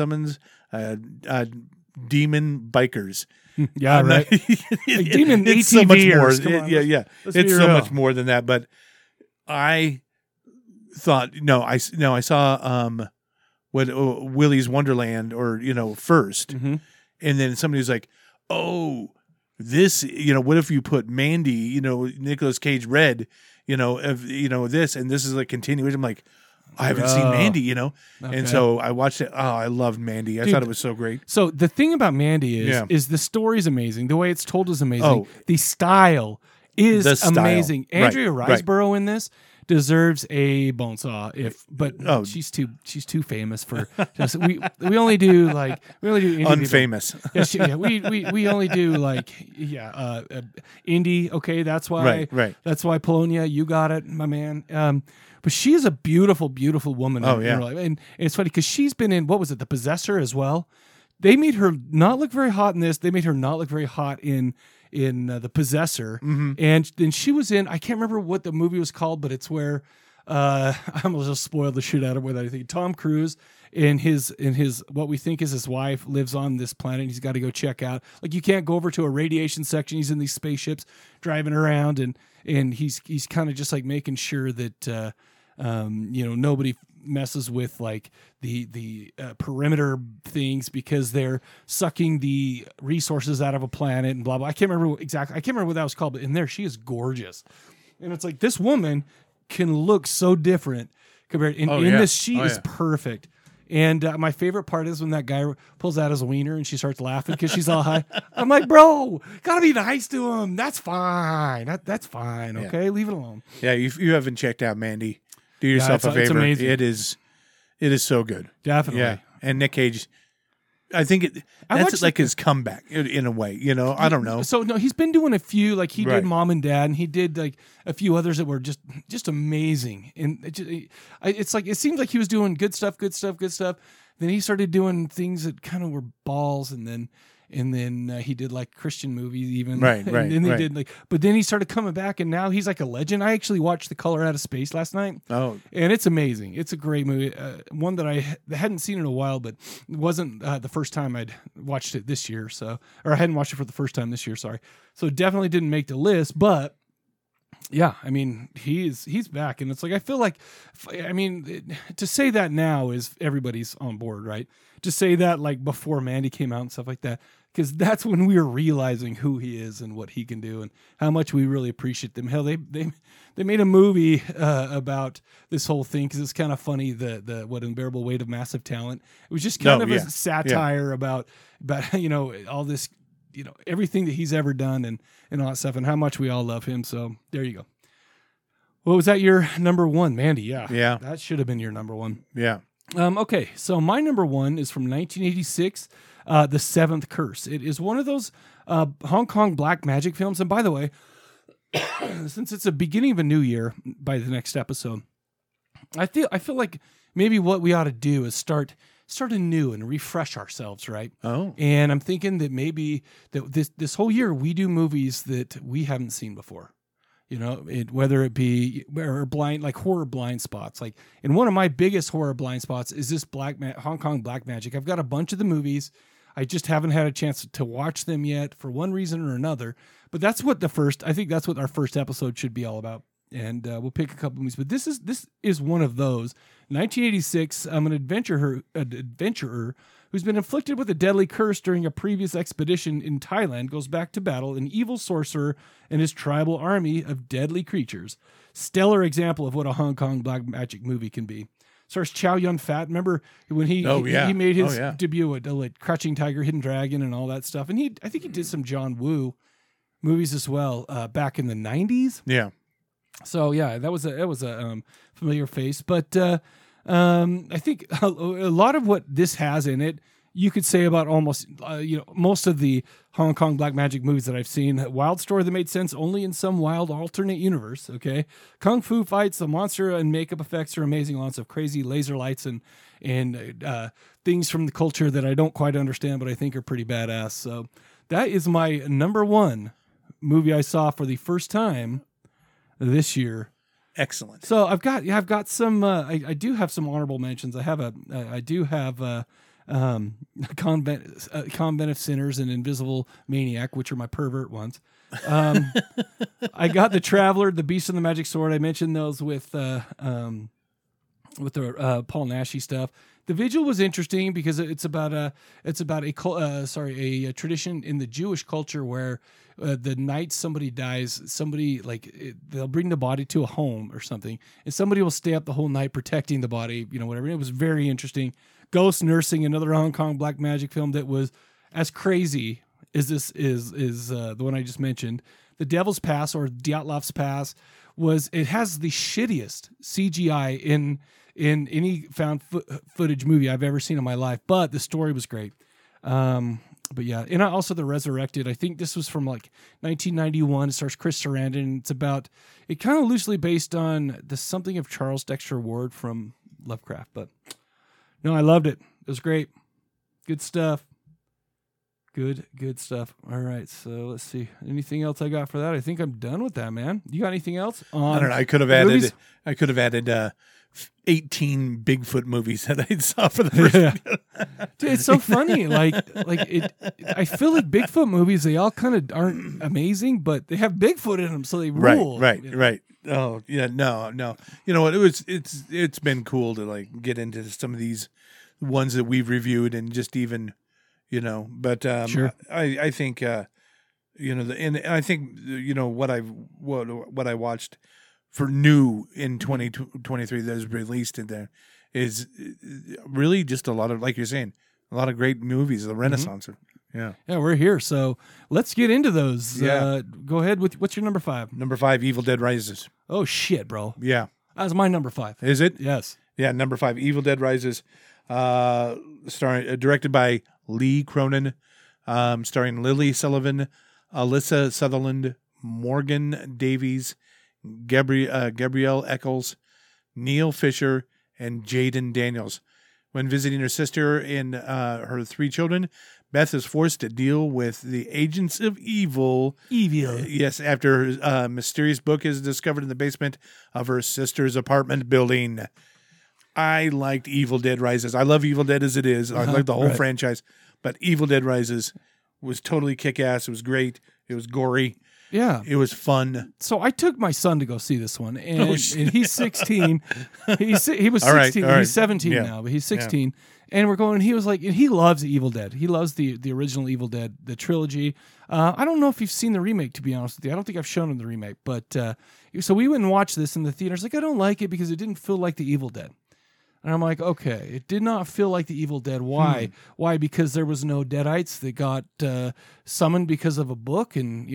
demon bikers. Yeah, right. Demon it's so much more. Yeah. It's so much more than that. But I thought, I saw Willy's Wonderland first, and then somebody was like, oh, this, what if you put Mandy, Nicolas Cage Red, this, and this is a continuation. I'm like, I haven't seen Mandy, Okay. And so I watched it. Oh, I loved Mandy. I thought it was so great. So the thing about Mandy is the story's amazing. The way it's told is amazing. The style is amazing. Andrea Riseborough in this deserves a bone saw. She's too famous for. We only do indie unfamous. We only do indie. Okay, that's why. Right. That's why Polonia. You got it, my man. But she is a beautiful, beautiful woman. Oh, in yeah. her life. And it's funny because she's been in, what was it, The Possessor as well. They made her not look very hot in this. They made her not look very hot in The Possessor. Mm-hmm. And then she was in, I can't remember what the movie was called, but it's where I almost just spoiled the shit out of it with it. I think Tom Cruise and his what we think is his wife lives on this planet. He's got to go check out. Like, you can't go over to a radiation section. He's in these spaceships driving around, and he's kind of just like making sure that nobody messes with like the perimeter things because they're sucking the resources out of a planet and blah blah. I can't remember what that was called, but in there she is gorgeous, and it's like this woman can look so different compared in this. She is perfect. And my favorite part is when that guy pulls out his wiener and she starts laughing because she's all high. I'm like, bro, gotta be nice to him. That's fine. That's fine. Okay, leave it alone. Yeah, you haven't checked out Mandy. Do yourself a favor. It's amazing. It is so good. Definitely. Yeah, and Nick Cage. I think that's like his comeback in a way. I don't know. So no, he's been doing a few. Like he did Mom and Dad, and he did like a few others that were just amazing. And it's like it seems like he was doing good stuff. Then he started doing things that kind of were balls, and then he did like Christian movies even. Right. And then he did but then he started coming back, and now he's like a legend. I actually watched The Color Out of Space last night. Oh, and it's amazing. It's a great movie. One that I hadn't seen in a while, but it wasn't the first time I'd watched it this year. Or I hadn't watched it for the first time this year. Sorry. So it definitely didn't make the list, but yeah, I mean, he's back, and it's like, I feel like, to say that now is everybody's on board, right? To say that like before Mandy came out and stuff like that, because that's when we were realizing who he is and what he can do and how much we really appreciate them. Hell, they made a movie about this whole thing because it's kind of funny, the what Unbearable Weight of Massive Talent. It was just kind of a satire about all this, everything that he's ever done and all that stuff and how much we all love him. So there you go. Well, was that your number one, Mandy? Yeah. That should have been your number one. Yeah. Okay, so my number one is from 1986, The Seventh Curse. It is one of those Hong Kong black magic films. And by the way, since it's the beginning of a new year by the next episode, I feel like maybe what we ought to do is start anew and refresh ourselves, right? Oh. And I'm thinking that maybe that this whole year we do movies that we haven't seen before. Whether it be horror blind spots. Like, and one of my biggest horror blind spots is this Hong Kong black magic. I've got a bunch of the movies. I just haven't had a chance to watch them yet for one reason or another. But that's what I think that's what our first episode should be all about. And we'll pick a couple movies. But this is one of those. 1986. I'm an adventurer who's been afflicted with a deadly curse during a previous expedition in Thailand, goes back to battle an evil sorcerer and his tribal army of deadly creatures. Stellar example of what a Hong Kong black magic movie can be. Stars Chow Yun-fat. Remember when he made his debut at Crouching Tiger, Hidden Dragon, and all that stuff. And I think he did some John Woo movies as well back in the 90s. Yeah. So yeah, that was a familiar face, but I think a lot of what this has in it, you could say about almost most of the Hong Kong black magic movies that I've seen. Wild story that made sense only in some wild alternate universe. Okay, kung fu fights, the monster and makeup effects are amazing. Lots of crazy laser lights and things from the culture that I don't quite understand, but I think are pretty badass. So that is my number one movie I saw for the first time this year. Excellent. So I've got some. I do have some honorable mentions. I do have Convent of Sinners and Invisible Maniac, which are my pervert ones. I got The Traveler, The Beast and the Magic Sword. I mentioned those with the Paul Naschy stuff. The Vigil was interesting because it's about a tradition in the Jewish culture where the night somebody dies, they'll bring the body to a home or something, and somebody will stay up the whole night protecting the body, whatever. And it was very interesting. Ghost Nursing, another Hong Kong black magic film that was as crazy as this is the one I just mentioned. The Devil's Pass or Dyatlov's Pass was it has the shittiest CGI in any found footage movie I've ever seen in my life, but the story was great. But yeah, and also The Resurrected. I think this was from like 1991. It stars Chris Sarandon. It kind of loosely based on the something of Charles Dexter Ward from Lovecraft. But no, I loved it. It was great. Good stuff. Good stuff. All right, so let's see. Anything else I got for that? I think I'm done with that, man. You got anything else? I don't know. I could have added 18 Bigfoot movies that I saw for the first time. Dude, it's so funny. I feel like Bigfoot movies, they all kind of aren't amazing, but they have Bigfoot in them, so they rule. Right. Oh, yeah, no. You know what? It's been cool to like get into some of these ones that we've reviewed and just even, but sure. I think and I think what I watched for new in 2023 that is released in there is really just a lot of, like you're saying, a lot of great movies, the Renaissance. Yeah, we're here. So let's get into those. Yeah. Go ahead with what's your number 5? Number 5, Evil Dead Rises. Oh shit, bro. Yeah. That was my number 5. Is it? Yes. Yeah, number 5, Evil Dead Rises, directed by Lee Cronin, starring Lily Sullivan, Alyssa Sutherland, Morgan Davies, Gabrielle Eccles, Neil Fisher, and Jaden Daniels. When visiting her sister and her 3 children, Beth is forced to deal with the agents of evil. Yes, after a mysterious book is discovered in the basement of her sister's apartment building. I liked Evil Dead Rises. I love Evil Dead as it is. I like the whole franchise. But Evil Dead Rises was totally kick-ass. It was great. It was gory. Yeah. It was fun. So I took my son to go see this one, and he's 16. He was 16. All right. He's 17 now, but he's 16. Yeah. And we're going, and he was like, and he loves Evil Dead. He loves the original Evil Dead, the trilogy. I don't know if you've seen the remake, to be honest with you. I don't think I've shown him the remake. But so we went and watched this in the theaters. Like, I don't like it because it didn't feel like the Evil Dead. And I'm like, okay, it did not feel like the Evil Dead. Why? Why? Because there was no Deadites that got summoned because of a book, and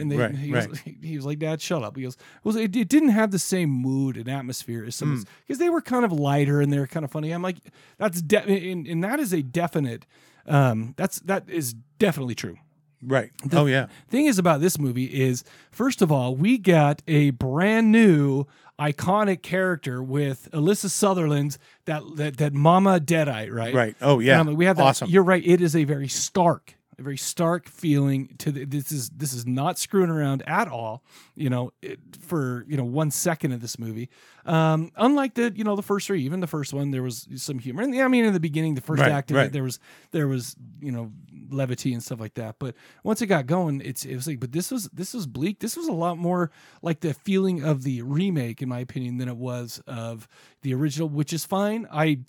he was like, Dad, shut up. He goes, it didn't have the same mood and atmosphere as some, because they were kind of lighter and they were kind of funny. I'm like, and that is a definite, that is definitely true. Right. Thing is about this movie is, first of all, we got a brand new iconic character with Alyssa Sutherland's that Mama Deadite, right? Right. Oh yeah. We have that. Awesome. You're right. It is a very stark feeling to this is not screwing around at all. For 1 second of this movie. Unlike the first 3, even the first one, there was some humor. And in the beginning, the first act of it, there was levity and stuff like that. But once it got going, it was like, but this was bleak. This was a lot more like the feeling of the remake, in my opinion, than it was of the original, which is fine. I'm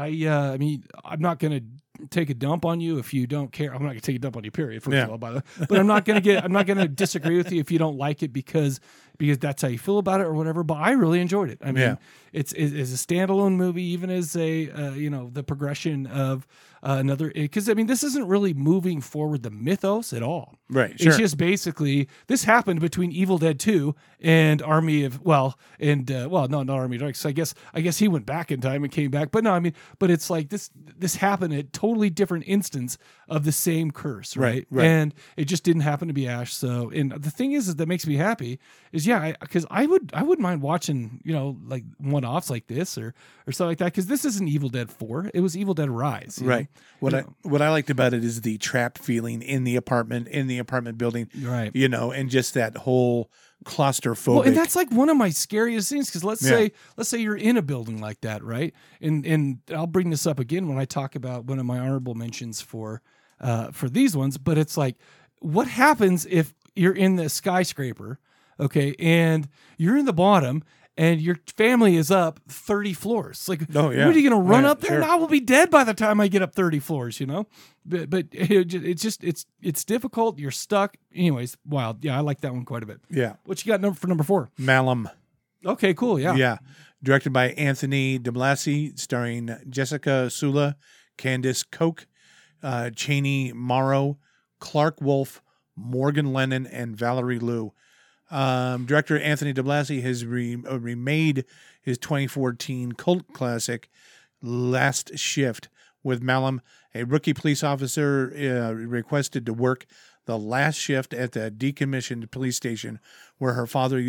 not going to take a dump on you if you don't care. I'm not going to take a dump on you, period. First of all, by the way. But I'm not going to disagree with you if you don't like it because that's how you feel about it or whatever. But I really enjoyed it. I mean, it's a standalone movie, even as the progression of another, because this isn't really moving forward the mythos at all. Right. It's just basically this happened between Evil Dead 2 and not Army of Darkness. I guess he went back in time and came back. But no, but it's like this happened at totally different instance of the same curse, right? And it just didn't happen to be Ash. So, and the thing is that makes me happy is because I wouldn't mind watching like one-offs like this or something like that, because this isn't Evil Dead 4. It was Evil Dead Rise. Right. What I liked about it is the trapped feeling in the apartment building, right? And just that whole claustrophobic. Well, and that's like one of my scariest things, because let's say you're in a building like that, right? And I'll bring this up again when I talk about one of my honorable mentions for these ones. But it's like, what happens if you're in the skyscraper, okay, and you're in the bottom, and your family is up 30 floors. Like, what are you going to run up there? Sure. And I will be dead by the time I get up 30 floors, But it's difficult. You're stuck. Anyways, wild. Yeah, I like that one quite a bit. Yeah. What you got for number 4? Malum. Okay, cool. Yeah. Yeah. Directed by Anthony DeBlasi, starring Jessica Sula, Candice Koch, Cheney Morrow, Clark Wolf, Morgan Lennon, and Valerie Liu. Director Anthony DeBlasi has remade his 2014 cult classic, Last Shift, with Malum, a rookie police officer requested to work the last shift at the decommissioned police station where her father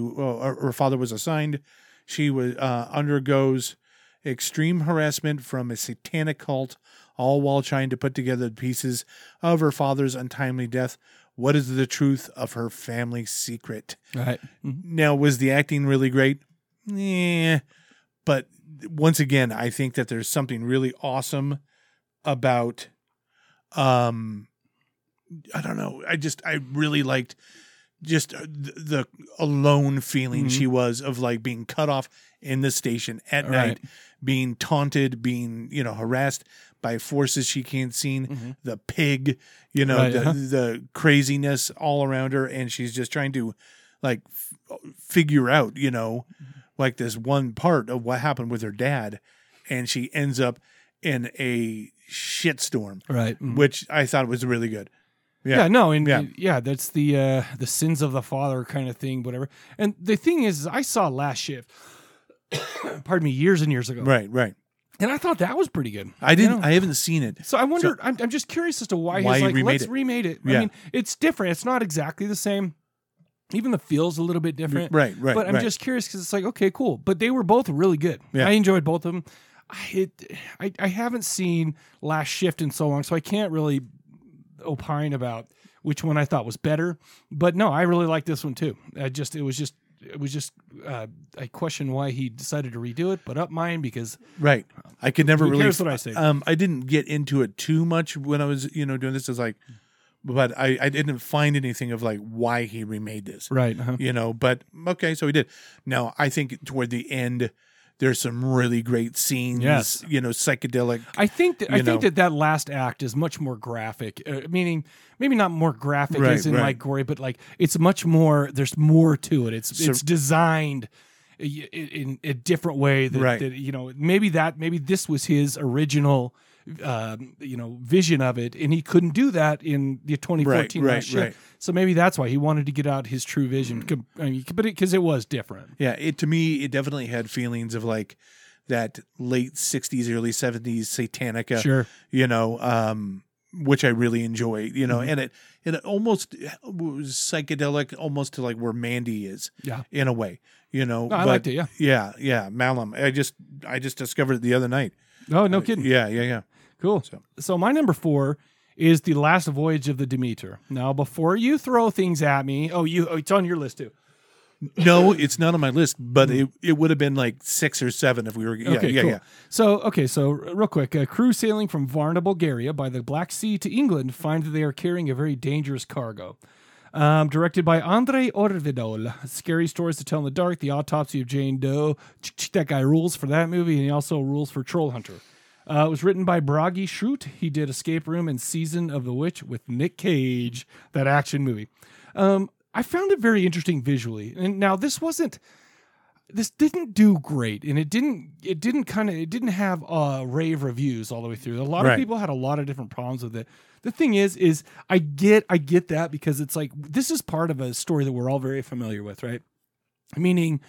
was assigned. She undergoes extreme harassment from a satanic cult, all while trying to put together the pieces of her father's untimely death. What is the truth of her family secret? Right. Now, was the acting really great? Yeah. But once again, I think that there's something really awesome about, I don't know. I really liked just the alone feeling she was of like being cut off in the station at night, being taunted, being, harassed by forces she can't see, the pig, the craziness all around her. And she's just trying to like figure out, like this one part of what happened with her dad. And she ends up in a shitstorm, which I thought was really good. That's the sins of the father kind of thing, whatever. And the thing is I saw Last Shift, pardon me, years and years ago. Right. And I thought that was pretty good. I haven't seen it. So I wonder, I'm just curious as to why he's like, let's remake it. Yeah. I mean, it's different. It's not exactly the same. Even the feel's a little bit different. Right. But I'm just curious because it's like, okay, cool. But they were both really good. Yeah. I enjoyed both of them. I haven't seen Last Shift in so long, so I can't really opine about which one I thought was better. But no, I really like this one too. It was just I question why he decided to redo it, but up mine because I could never really. Here's what I say. I didn't get into it too much when I was doing this. It's like, but I didn't find anything of like why he remade this. Right. But okay, so he did. Now I think toward the end, there's some really great scenes. Yes. Psychedelic. I think that last act is much more graphic. Meaning, maybe not more graphic as in like gory, but like it's much more. There's more to it. It's designed in a different way. Maybe this was his original, vision of it, and he couldn't do that in the 2014 Last Shift. So maybe that's why he wanted to get out his true vision. Because it was different. Yeah, to me, it definitely had feelings of like that late 60s, early 70s Satanica. Sure. Which I really enjoy, and it almost was psychedelic, almost to like where Mandy is, in a way, No, I liked it, yeah, Malum. I just discovered it the other night. Oh, no kidding. Yeah. Cool. So my number 4 is The Last Voyage of the Demeter. Now, before you throw things at me, it's on your list too. No, it's not on my list, but it would have been like 6 or 7 if we were. Cool. Yeah. So real quick, a crew sailing from Varna, Bulgaria, by the Black Sea to England find that they are carrying a very dangerous cargo. Directed by Andrei Orvidol. Scary Stories to Tell in the Dark, The Autopsy of Jane Doe. That guy rules for that movie, and he also rules for Troll Hunter. It was written by Bragi Schrute. He did Escape Room and Season of the Witch with Nick Cage, that action movie. I found it very interesting visually. And now this didn't do great, and it didn't have rave reviews all the way through. A lot of people had a lot of different problems with it. The thing is I get that because it's like this is part of a story that we're all very familiar with, right? Meaning,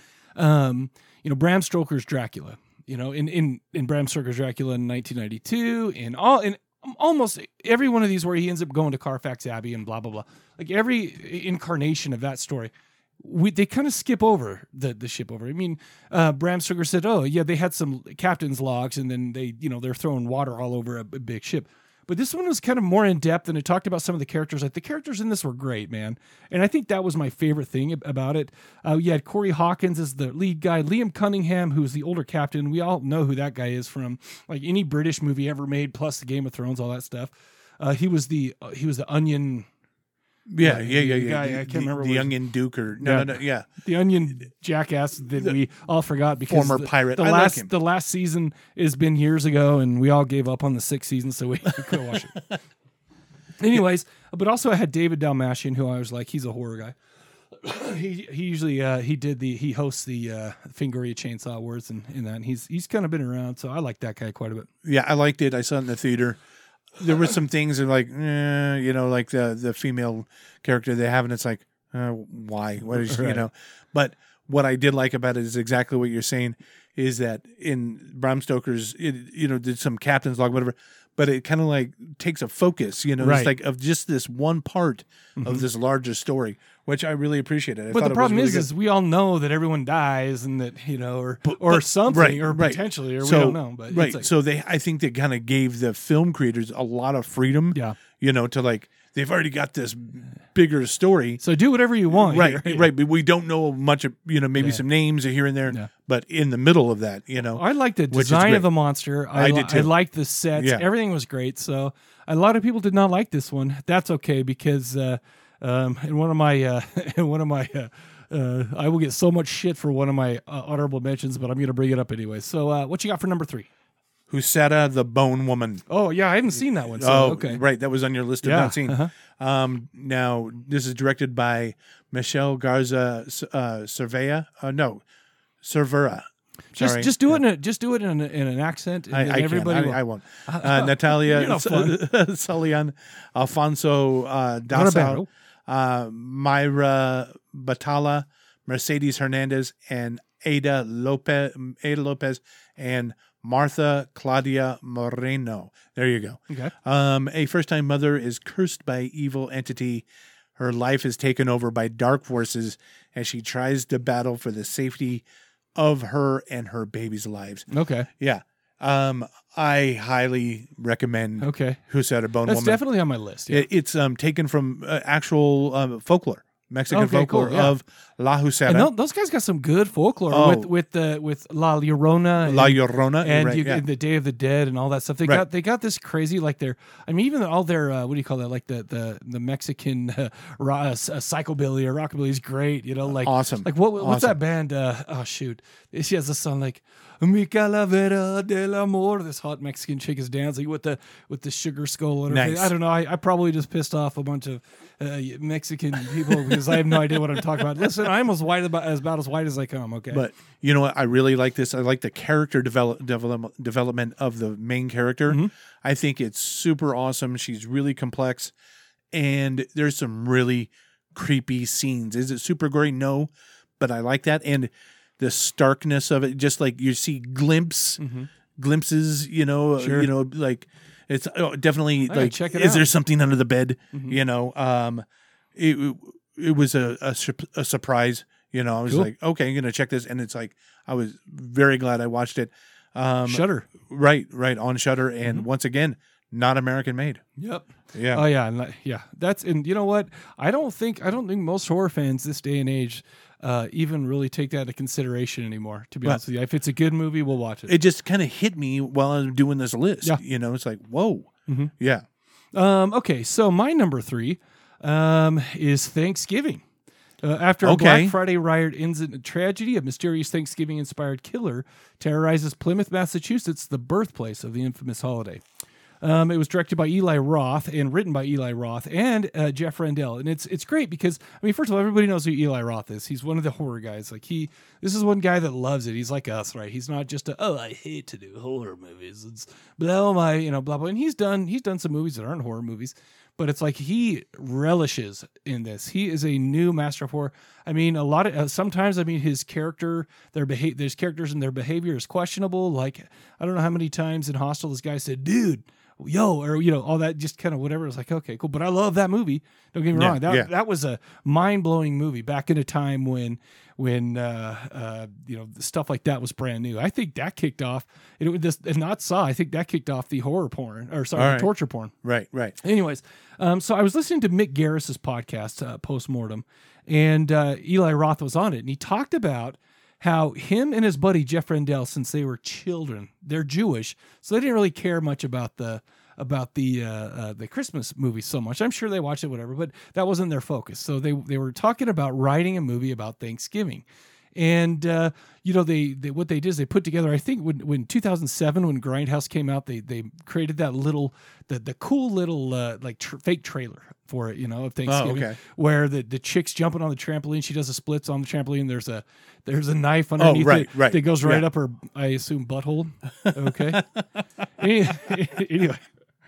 Bram Stoker's Dracula. In Bram Stoker's Dracula in 1992, in almost every one of these where he ends up going to Carfax Abbey and blah blah blah, like every incarnation of that story, they kind of skip over the ship over. I mean, Bram Stoker said, "Oh yeah, they had some captain's logs, and then they're throwing water all over a big ship." But this one was kind of more in depth, and it talked about some of the characters. Like the characters in this were great, man. And I think that was my favorite thing about it. You had Corey Hawkins as the lead guy, Liam Cunningham, who's the older captain. We all know who that guy is from like any British movie ever made, plus the Game of Thrones, all that stuff. He was the Onion. Yeah. Guy, I can't remember the Onion Duke or no, the Onion jackass that we all forgot because former pirate. The last season has been years ago, and we all gave up on the 6th season, so we couldn't watch it. Anyways, but also I had David Dalmatian, who I was like, he's a horror guy. he usually he hosts the Fingery Chainsaw Awards and in that. And he's kind of been around, so I like that guy quite a bit. Yeah, I liked it. I saw it in the theater. There were some things that like, like the female character they have, and it's like, why? What is Right. you know? But what I did like about it is exactly what you're saying. Is that in Bram Stoker's? Did some captain's log, whatever. But it kind of like takes a focus, Right. it's like of just this one part of this larger story, which I really appreciated. But the problem is we all know that everyone dies, and that or something, right, or right. potentially, or So, we don't know. But right, it's like, so I think they kind of gave the film creators a lot of freedom. Yeah. To like they've already got this bigger story. so do whatever you want. Right, here. right, but we don't know much of maybe Yeah. some names here and there, Yeah. but in the middle of that, I like the Which is design great. of the monster. I did too. I liked the sets. Yeah. Everything was great. So a lot of people did not like this one. That's okay, because in one of my I will get so much shit for one of my honorable mentions, but I'm going to bring it up anyway. So what you got for number 3? Huseta the Bone Woman. Oh yeah, I haven't seen that one. So, okay. Right, that was on your list of Yeah, not seen. Now this is directed by Michelle Garza Cervera. Cervera. Sorry. Just do it in an accent, and then I everybody can't. will. I won't. Natalia You're not fun. Sulian, Alfonso Ribeiro. Dassau, Myra Batala, Mercedes Hernandez, and Ada Lopez, and Martha Claudia Moreno. There you go. Okay. A first-time mother is cursed by evil entity. Her life is taken over by dark forces as she tries to battle for the safety of her and her baby's lives. Okay. Yeah. I highly recommend Okay. Huseta Bone That's Woman. definitely on my list. Yeah. It's taken from actual folklore, Mexican Okay, folklore cool, yeah. of La Huseta. And those guys got some good folklore Oh. with La Llorona, La Llorona, and right, yeah. the Day of the Dead and all that stuff. They Right. got this crazy, like even all their what do you call that? Like the Mexican psychobilly or rockabilly is great. Like Awesome. Like what's Awesome. that band? Oh shoot, she has a song like Mi Calavera del Amor. This hot Mexican chick is dancing with the sugar skull on her Nice. face. I don't know. I probably just pissed off a bunch of Mexican people because I have no idea what I'm talking about. Listen, I'm as about as white as I come. Okay, But you know what? I really like this. I like the character development of the main character. Mm-hmm. I think it's super awesome. She's really complex, and there's some really creepy scenes. Is it super gory? No, but I like that, and the starkness of it. Just like you see glimpses. Sure. Like it's definitely gotta like. check it Is out. there something under the bed? Mm-hmm. It was a surprise. I was Cool. like, okay, I'm gonna check this, and it's like I was very glad I watched it. Shudder. Right on Shudder, and Mm-hmm. once again, not American made. Yep. Yeah. Oh yeah, yeah. And you know what? I don't think most horror fans this day and age even really take that into consideration anymore. To be honest with you, if it's a good movie, we'll watch it. It just kind of hit me while I'm doing this list. Yeah. It's like, whoa. Mm-hmm. Yeah. Okay, so my number 3 is Thanksgiving. After a Okay. Black Friday riot ends in a tragedy, a mysterious Thanksgiving-inspired killer terrorizes Plymouth, Massachusetts, the birthplace of the infamous holiday. It was directed by Eli Roth and written by Eli Roth and Jeff Rendell, and it's great because first of all, everybody knows who Eli Roth is. He's one of the horror guys. This is one guy that loves it. He's like us, right? He's not just I hate to do horror movies. It's blah blah. And he's done some movies that aren't horror movies, but it's like he relishes in this. He is a new master of horror. A lot of sometimes his character, there's characters and their behavior is questionable. Like I don't know how many times in Hostel this guy said, "Dude." Yo, or all that, just kind of whatever. It's like, okay, cool. But I love that movie. Don't get me wrong. That was a mind-blowing movie back in a time when stuff like that was brand new. I think that kicked off I think that kicked off the horror porn, or sorry, All right. torture porn. Right. Anyways, so I was listening to Mick Garris's podcast, Postmortem, and Eli Roth was on it, and he talked about how him and his buddy Jeff Rendell, since they were children, they're Jewish, so they didn't really care much about the Christmas movies so much. I'm sure they watched it, whatever, but that wasn't their focus. So they were talking about writing a movie about Thanksgiving. And they what they did is they put together, I think when 2007 when Grindhouse came out, they created that little the cool little fake trailer for it, of Thanksgiving, okay. where the chick's jumping on the trampoline, she does the splits on the trampoline. There's a knife underneath right. that goes right Yeah. up her, I assume, butthole. Okay. Anyway.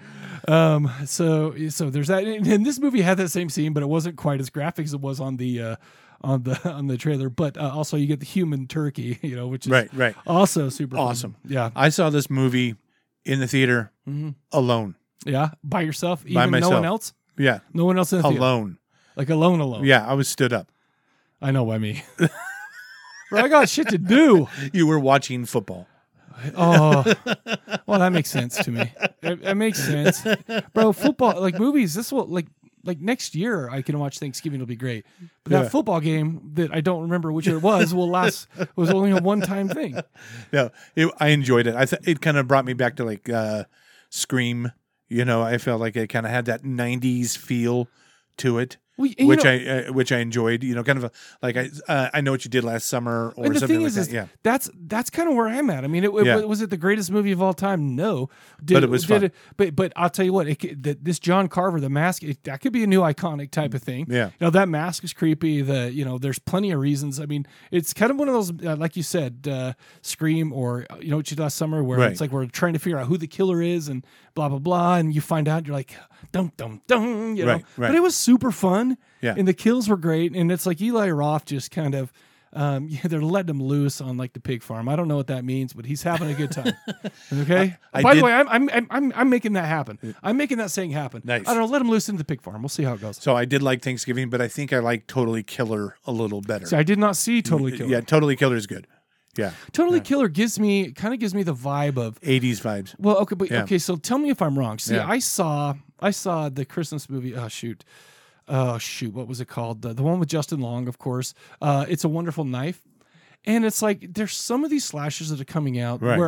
So there's that, and this movie had that same scene, but it wasn't quite as graphic as it was on the trailer. But also you get the human turkey, which is right. also super Awesome. Fun. Yeah, I saw this movie in the theater alone. Yeah, by yourself, even by myself. No one else. Yeah, no one else in the theater. Alone. Like alone. Yeah, I was stood up. I know by me. Bro, I got shit to do. You were watching football. Oh, well, that makes sense to me. It makes sense, bro. Football, like movies. This will like next year. I can watch Thanksgiving. It'll be great. But that football game that I don't remember which it was was only a one-time thing. Yeah, I enjoyed it. It kind of brought me back to like Scream. I felt like it kind of had that '90s feel to it. Which I enjoyed, kind of like I Know What You Did Last Summer or and the something thing like is, that. Yeah, that's kind of where I'm at. I mean, was it the greatest movie of all time? No, but it was fun. But I'll tell you what, this John Carver, the mask, that could be a new iconic type of thing. Yeah, that mask is creepy. There's plenty of reasons. I mean, it's kind of one of those, like you said, Scream or You Know What You Did Last Summer, where it's like we're trying to figure out who the killer is and blah blah blah, and you find out, you're like, dum dum dum, Right. But it was super fun. Yeah. And the kills were great, and it's like Eli Roth just kind of, they're letting him loose on like the pig farm. I don't know what that means, but he's having a good time. Okay. By the way, I'm making that happen. I'm making that saying happen. Nice. I don't know. Let him loose into the pig farm. We'll see how it goes. So I did like Thanksgiving, but I think I like Totally Killer a little better. See, I did not see Totally Killer. Yeah, Totally Killer is good. Yeah. Totally Killer gives me the vibe of 80s vibes. Well, okay, but okay. So tell me if I'm wrong. See, Yeah. I saw the Christmas movie. Oh shoot, what was it called? The one with Justin Long, of course. It's a Wonderful Knife, and it's like there's some of these slashers that are coming out where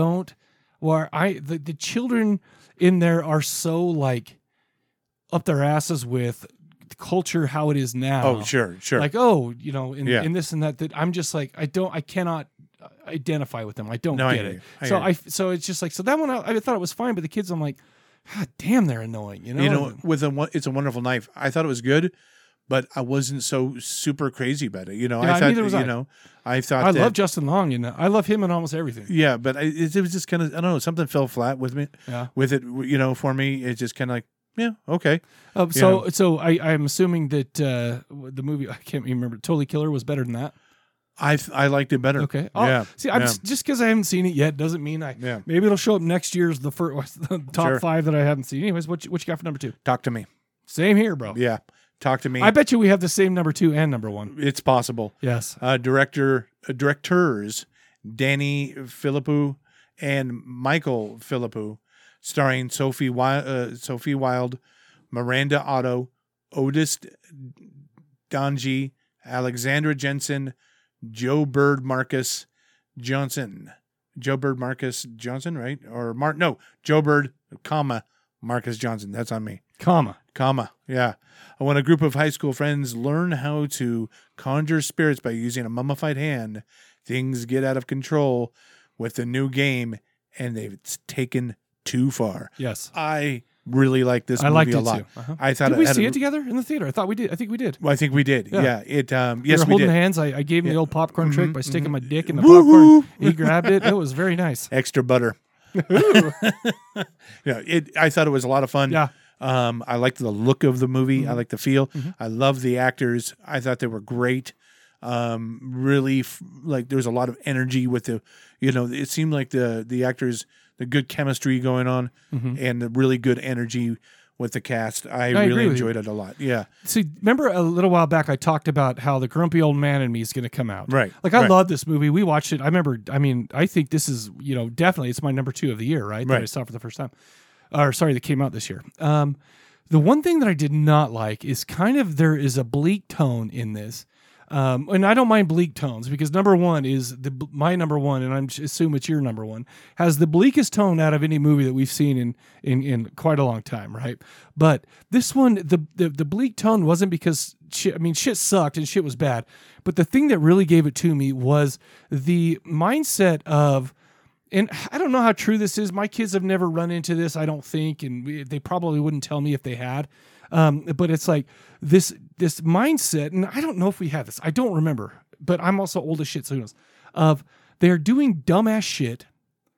the children in there are so like up their asses with the culture how it is now. Oh sure. Like in this and that I'm just like I cannot identify with them. I don't get it. So it's just like that one I thought it was fine, but the kids I'm like, God damn, they're annoying. With It's a Wonderful Knife, I thought it was good, but I wasn't so super crazy about it. I thought, neither was I thought I love Justin Long, I love him in almost everything. Yeah, but it was just kind of, I don't know, something fell flat with me. Yeah. With it, for me, it's just kind of like, yeah, okay. So I'm assuming that the movie, I can't remember, Totally Killer was better than that. I liked it better. Okay. Yeah. See, just because I haven't seen it yet doesn't mean maybe it'll show up next year's the top 5 that I haven't seen. Anyways, what you got for number 2? Talk to me. Same here, bro. Yeah. Talk to me. I bet you we have the same number 2 and number 1. It's possible. Yes. Directors Danny Philippou and Michael Philippou, starring Sophie Wilde, Miranda Otto, Otis Donji, Alexandra Jensen, Joe Bird Marcus Johnson, right? Or Joe Bird, Marcus Johnson. That's on me. Comma. Yeah. When a group of high school friends learn how to conjure spirits by using a mummified hand, things get out of control with the new game, and it's taken too far. Yes. I really like this movie I liked a it lot. too. Uh-huh. I thought did we see it together in the theater? I thought we did. I think we did. Well, I think we did. Yeah. We Yes, were we holding did. hands. I gave him the old popcorn trick by sticking my dick in the popcorn. He grabbed it. It was very nice. Extra butter. I thought it was a lot of fun. Yeah. I liked the look of the movie. I liked the feel. I love the actors. I thought they were great. Really, like there was a lot of energy with the, it seemed like the actors, the good chemistry going on, and the really good energy with the cast. I really enjoyed it a lot. Yeah. See, remember a little while back I talked about how The Grumpy Old Man in Me is going to come out. Right. Like I love this movie. We watched it. I think this is, definitely it's my number 2 of the year, right? That I saw for the first time. That came out this year. The one thing that I did not like is there is a bleak tone in this. And I don't mind bleak tones because number 1 is my number 1, and I assume it's your number 1, has the bleakest tone out of any movie that we've seen in quite a long time, right? But this one, the bleak tone wasn't because shit sucked and shit was bad, but the thing that really gave it to me was the mindset of, and I don't know how true this is. My kids have never run into this, I don't think, and they probably wouldn't tell me if they had. But it's like this mindset, and I don't know if we have this. I don't remember, but I'm also old as shit, so who knows? Of they're doing dumbass shit,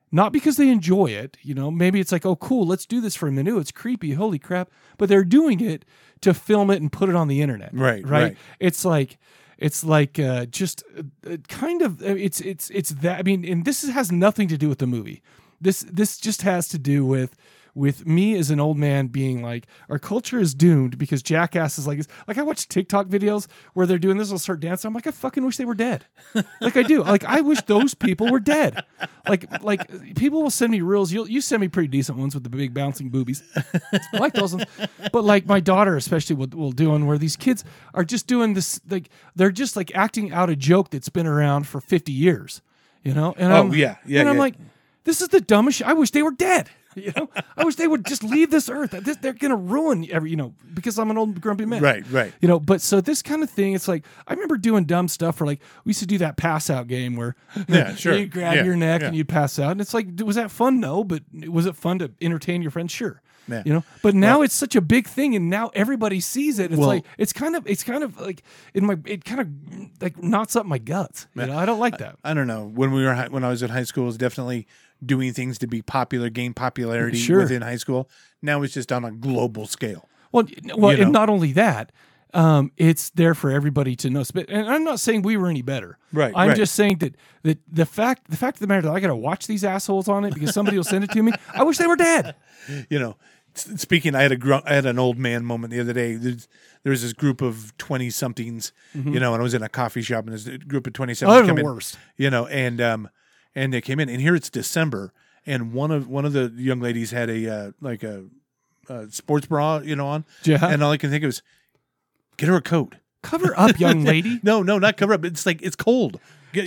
not because they enjoy it. You know, maybe it's like, oh, cool, let's do this for a minute. Ooh, it's creepy, holy crap! But they're doing it to film it and put it on the internet. Right. It's like just kind of it's that. I mean, and this has nothing to do with the movie. This just has to do with me as an old man being like, our culture is doomed because Jackass is like this. Like I watch TikTok videos where they're doing this, they'll start dancing. I'm like, I fucking wish they were dead. Like I do. Like I wish those people were dead. Like people will send me reels. You send me pretty decent ones with the big bouncing boobies. I like those ones. But like my daughter especially will do one where these kids are just doing this, like they're just like acting out a joke that's been around for 50 years. You know? And I'm like, this is the dumbest shit. I wish they were dead. You know, I wish they would just leave this earth. They're going to ruin because I'm an old grumpy man. Right. You know, but so this kind of thing, it's like, I remember doing dumb stuff where like, we used to do that pass out game where you grab your neck and you'd pass out. And it's like, was that fun? No, but was it fun to entertain your friends? Sure. Yeah. You know, but now it's such a big thing, and now everybody sees it. It's like it's kind of like it kind of like knots up my guts. You know, I don't like that. I don't know. When I was in high school, it was definitely doing things to be popular, gain popularity within high school. Now it's just on a global scale. Well, and not only that, it's there for everybody to know. And I'm not saying we were any better. Right. I'm just saying that the fact of the matter that I got to watch these assholes on it because somebody will send it to me. I wish they were dead. You know, speaking, I had an old man moment the other day. There was this group of 20-somethings, you know, and I was in a coffee shop, and there's a group of 20-somethings came in, worst. You know, and they came in, and here it's December, and one of the young ladies had a sports bra, you know, on, and all I can think of is, get her a coat. Cover up, young lady. No, not cover up. It's like it's cold.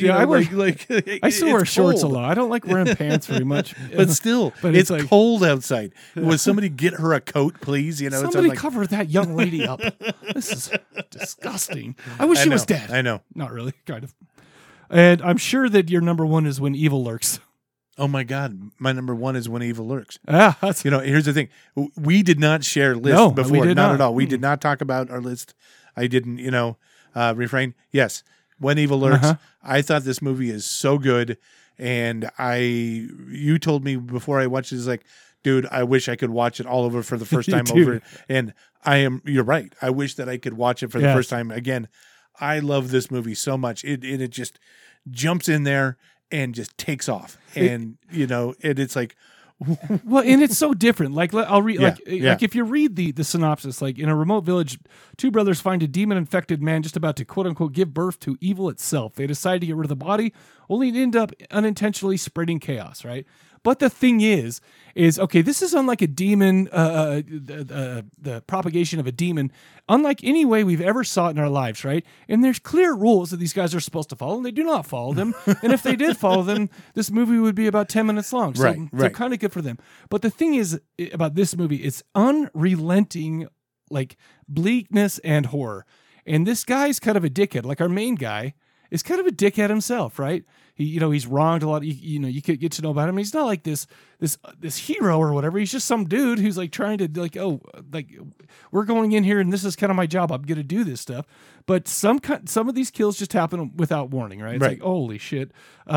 I still wear shorts a lot. I don't like wearing pants very much, but still, it's like, cold outside. Would somebody get her a coat, please? You know, somebody cover that young lady up. This is disgusting. I wish she was dead. I know, not really, kind of. And I'm sure that your number one is When Evil Lurks. Oh my God, my number one is When Evil Lurks. You know, here's the thing: we did not share lists before, not at all. We did not talk about our list. I didn't, refrain. Yes. When Evil Lurks, I thought this movie is so good, and you told me before I watched it, it's like, dude, I wish I could watch it all over for the first time over. And you're right. I wish that I could watch it for the first time again. I love this movie so much. It just jumps in there and just takes off. And, it's like, well, and it's so different. Like I'll read, like if you read the synopsis, like in a remote village, two brothers find a demon-infected man just about to "quote unquote" give birth to evil itself. They decide to get rid of the body, only to end up unintentionally spreading chaos. Right. But the thing is okay. This is unlike a demon, the propagation of a demon, unlike any way we've ever saw it in our lives, right? And there's clear rules that these guys are supposed to follow, and they do not follow them. And if they did follow them, this movie would be about 10 minutes long. So, so kind of good for them. But the thing is about this movie, it's unrelenting, like bleakness and horror. And this guy's kind of a dickhead. Like our main guy is kind of a dickhead himself, right? He's wronged a lot. You could get to know about him. He's not like this hero or whatever. He's just some dude who's like trying to we're going in here and this is kind of my job. I'm going to do this stuff. But some of these kills just happen without warning, right? It's like, holy shit.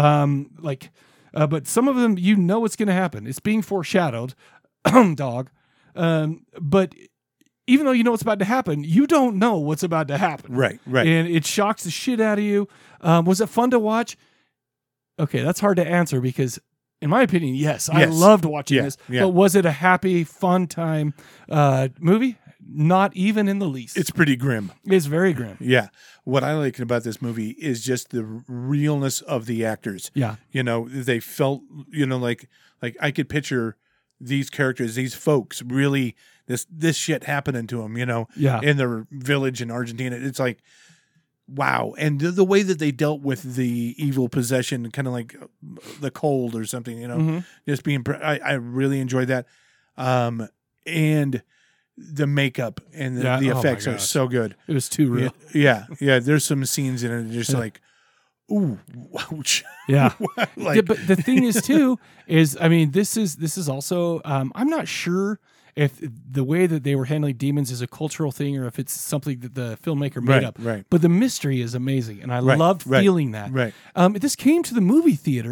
But some of them, what's going to happen. It's being foreshadowed, dog. But even though you know what's about to happen, you don't know what's about to happen. Right. And it shocks the shit out of you. Was it fun to watch? Okay, that's hard to answer because, in my opinion, yes. I loved watching this. Yeah. But was it a happy, fun time movie? Not even in the least. It's pretty grim. It's very grim. Yeah. What I like about this movie is just the realness of the actors. Yeah. They felt, like I could picture these characters, these folks really, this shit happening to them, in their village in Argentina. It's like, wow. And the way that they dealt with the evil possession, kind of like the cold or something, just being, I really enjoyed that. And the makeup and the effects are so good. It was too real. Yeah. There's some scenes in it just like, ooh, ouch. Yeah. But the thing is too, this is also, I'm not sure if the way that they were handling demons is a cultural thing or if it's something that the filmmaker made up. Right. But the mystery is amazing, and I loved feeling that. Right. This came to the movie theater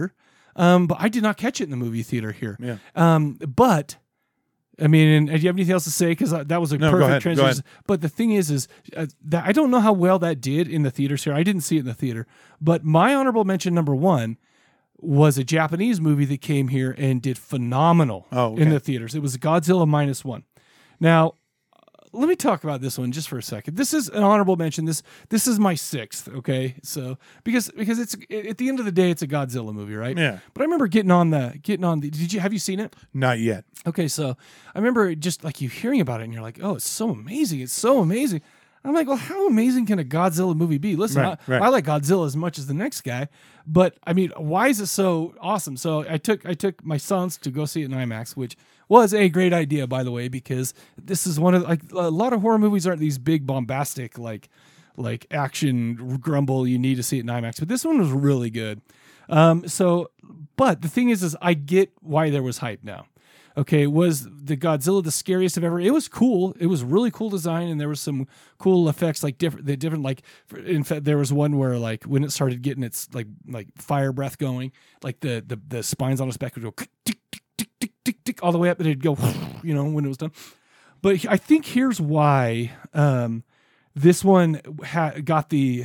But I did not catch it in the movie theater here. Yeah. But I mean, and do you have anything else to say? Because that was a perfect transition. But the thing is that I don't know how well that did in the theaters here. I didn't see it in the theater. But my honorable mention number one was a Japanese movie that came here and did phenomenal in the theaters. It was Godzilla -1. Now, let me talk about this one just for a second. This is an honorable mention. This is my 6th, okay? So because it's at the end of the day, it's a Godzilla movie, right? Yeah. But I remember getting on the. Have you seen it? Not yet. Okay, so I remember just like you hearing about it, and you're like, "Oh, it's so amazing! It's so amazing!" I'm like, "Well, how amazing can a Godzilla movie be?" Listen, I like Godzilla as much as the next guy, but I mean, why is it so awesome? So I took my sons to go see it in IMAX, which was a great idea, by the way, because this is one of like a lot of horror movies aren't these big bombastic like action grumble. You need to see it in IMAX, but this one was really good. But the thing is I get why there was hype now. Okay, was the Godzilla the scariest of ever? It was cool. It was really cool design, and there was some cool effects, like different. Like, in fact, there was one where like when it started getting its like fire breath going, like the spines on its back would go tick tick tick tick tick tick all the way up, and it'd go, when it was done. But I think here's why this one got the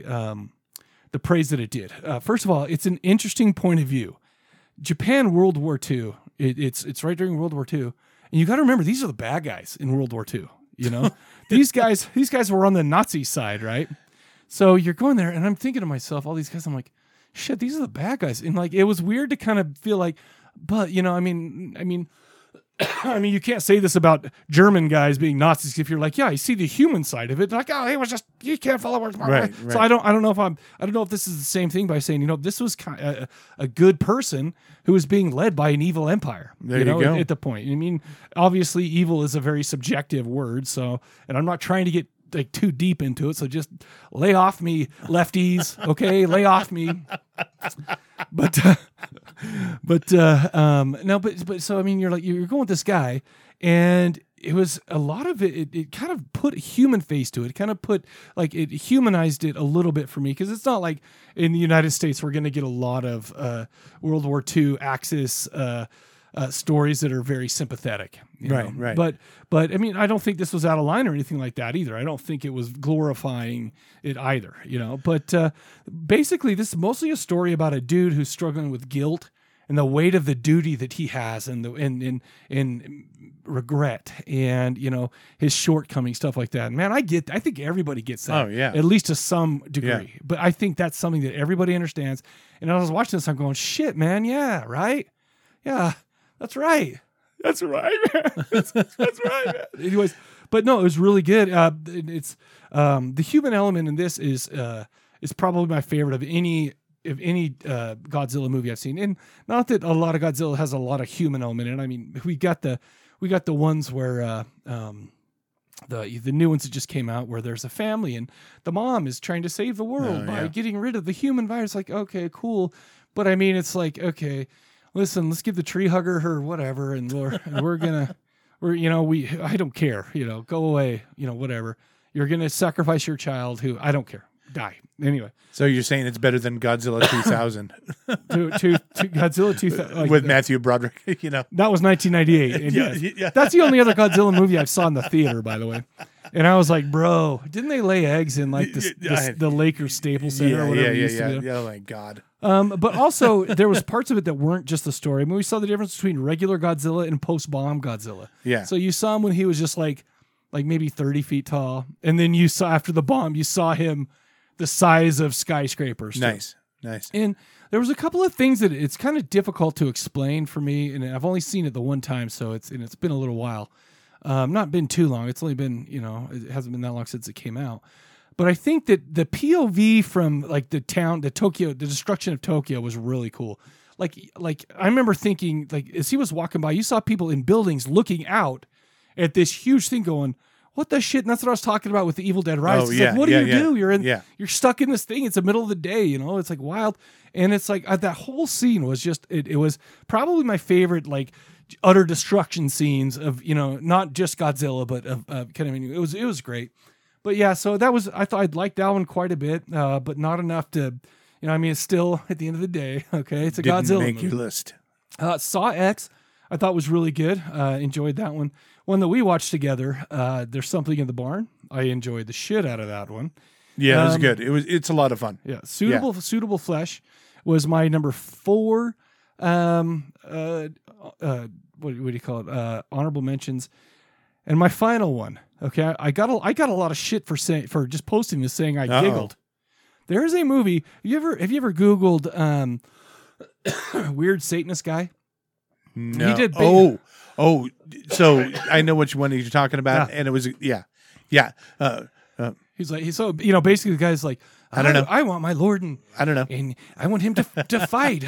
praise that it did. First of all, it's an interesting point of view. Japan, World War II. It's right during World War II, and you got to remember these are the bad guys in World War II. These guys were on the Nazi side, right? So you're going there, and I'm thinking to myself, all these guys. I'm like, shit, these are the bad guys, and like it was weird to kind of feel like, but I mean, you can't say this about German guys being Nazis if you're like, yeah, I see the human side of it. Like, oh, it was just you can't follow our right. So I don't know if this is the same thing by saying this was a good person who was being led by an evil empire. There you go. At the point. I mean, obviously, evil is a very subjective word. So, and I'm not trying to get like too deep into it. So just lay off me, lefties. Okay, lay off me. But so I mean, you're going with this guy, and it was a lot of it. It kind of put a human face to it. It kind of put it humanized it a little bit for me, because it's not like in the United States we're going to get a lot of World War II Axis stories that are very sympathetic. Right. But I mean, I don't think this was out of line or anything like that either. I don't think it was glorifying it either, But basically, this is mostly a story about a dude who's struggling with guilt and the weight of the duty that he has, and regret, and his shortcomings, stuff like that. And man, I think everybody gets that. Oh yeah, at least to some degree. Yeah. But I think that's something that everybody understands. And I was watching this, I'm going, shit, man, yeah, right, yeah. That's right. That's right, man. That's right, man. Anyways, but no, it was really good. It's the human element in this is probably my favorite of any Godzilla movie I've seen. And not that a lot of Godzilla has a lot of human element in it. I mean, we got the ones where the new ones that just came out where there's a family and the mom is trying to save the world by getting rid of the human virus. Like, okay, cool. But I mean, it's like, okay, listen, let's give the tree hugger her whatever, and I don't care, go away, whatever. You're gonna sacrifice your child who I don't care, die anyway. So you're saying it's better than Godzilla 2000 to Godzilla 2000 with Matthew Broderick, That was 1998. Yeah. That's the only other Godzilla movie I saw in the theater, by the way. And I was like, bro, didn't they lay eggs in like the Lakers Staples Center or whatever? Yeah. Oh my God. But also there was parts of it that weren't just the story. I mean, we saw the difference between regular Godzilla and post-bomb Godzilla. Yeah. So you saw him when he was just like maybe 30 feet tall. And then you saw after the bomb, you saw him the size of skyscrapers. Nice. And there was a couple of things that it's kind of difficult to explain for me. And I've only seen it the one time. So it's been a little while. Not been too long. It's only been, it hasn't been that long since it came out. But I think that the POV from like the destruction of Tokyo was really cool. Like I remember thinking, like, as he was walking by, you saw people in buildings looking out at this huge thing going, what the shit? And that's what I was talking about with the Evil Dead Rise. Oh, it's yeah, like, what do you do? You're stuck in this thing. It's the middle of the day, it's like wild. And it's like that whole scene was just, it was probably my favorite, like, utter destruction scenes of, not just Godzilla, but of kind of, it was great. But yeah, so that was, I thought I'd liked that one quite a bit, but not enough to, You know, I mean, it's still at the end of the day, okay, it's a Didn't Godzilla make movie. your list. Saw X, I thought was really good. Enjoyed that one. One that we watched together. There's Something in the Barn. I enjoyed the shit out of that one. Yeah, it was good. It's a lot of fun. Yeah, Suitable Flesh was my number 4. What do you call it? Honorable mentions, and my final one. Okay, I got a lot of shit for just posting this, saying I giggled. There is a movie. Have you ever Googled Weird Satanist Guy? No. He did. So I know which one you're talking about, and it was He's basically the guy's like, I don't know. I want my lord, and I don't know, and I want him to fight.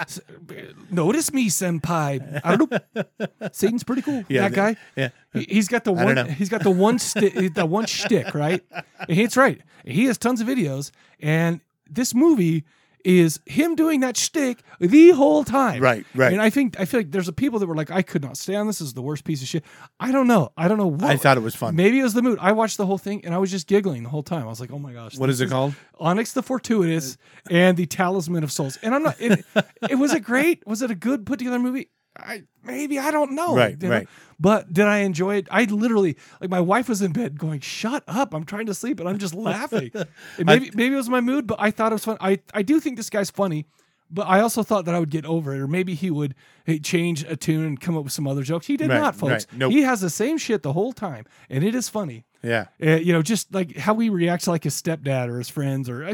Notice me, senpai. I don't know. Satan's pretty cool. Yeah, that guy. Yeah, he's got the one. He's got the one shtick, right? And it's right. He has tons of videos, and this movie is him doing that shtick the whole time. Right. And I feel like there's people that were like, I could not stand this. This is the worst piece of shit. I don't know what. I thought it was fun. Maybe it was the mood. I watched the whole thing and I was just giggling the whole time. I was like, oh my gosh. What is it called? Onyx the Fortuitous and the Talisman of Souls. And I'm not. Was it great? Was it a good put together movie? I don't know. Right. But did I enjoy it? I literally, like, my wife was in bed going, "Shut up! I'm trying to sleep," and I'm just laughing. And maybe it was my mood, but I thought it was fun. I do think this guy's funny, but I also thought that I would get over it, or maybe he would change a tune and come up with some other jokes. He did not, folks. Nope. He has the same shit the whole time, and it is funny. Yeah. Just like how he reacts to like his stepdad or his friends, or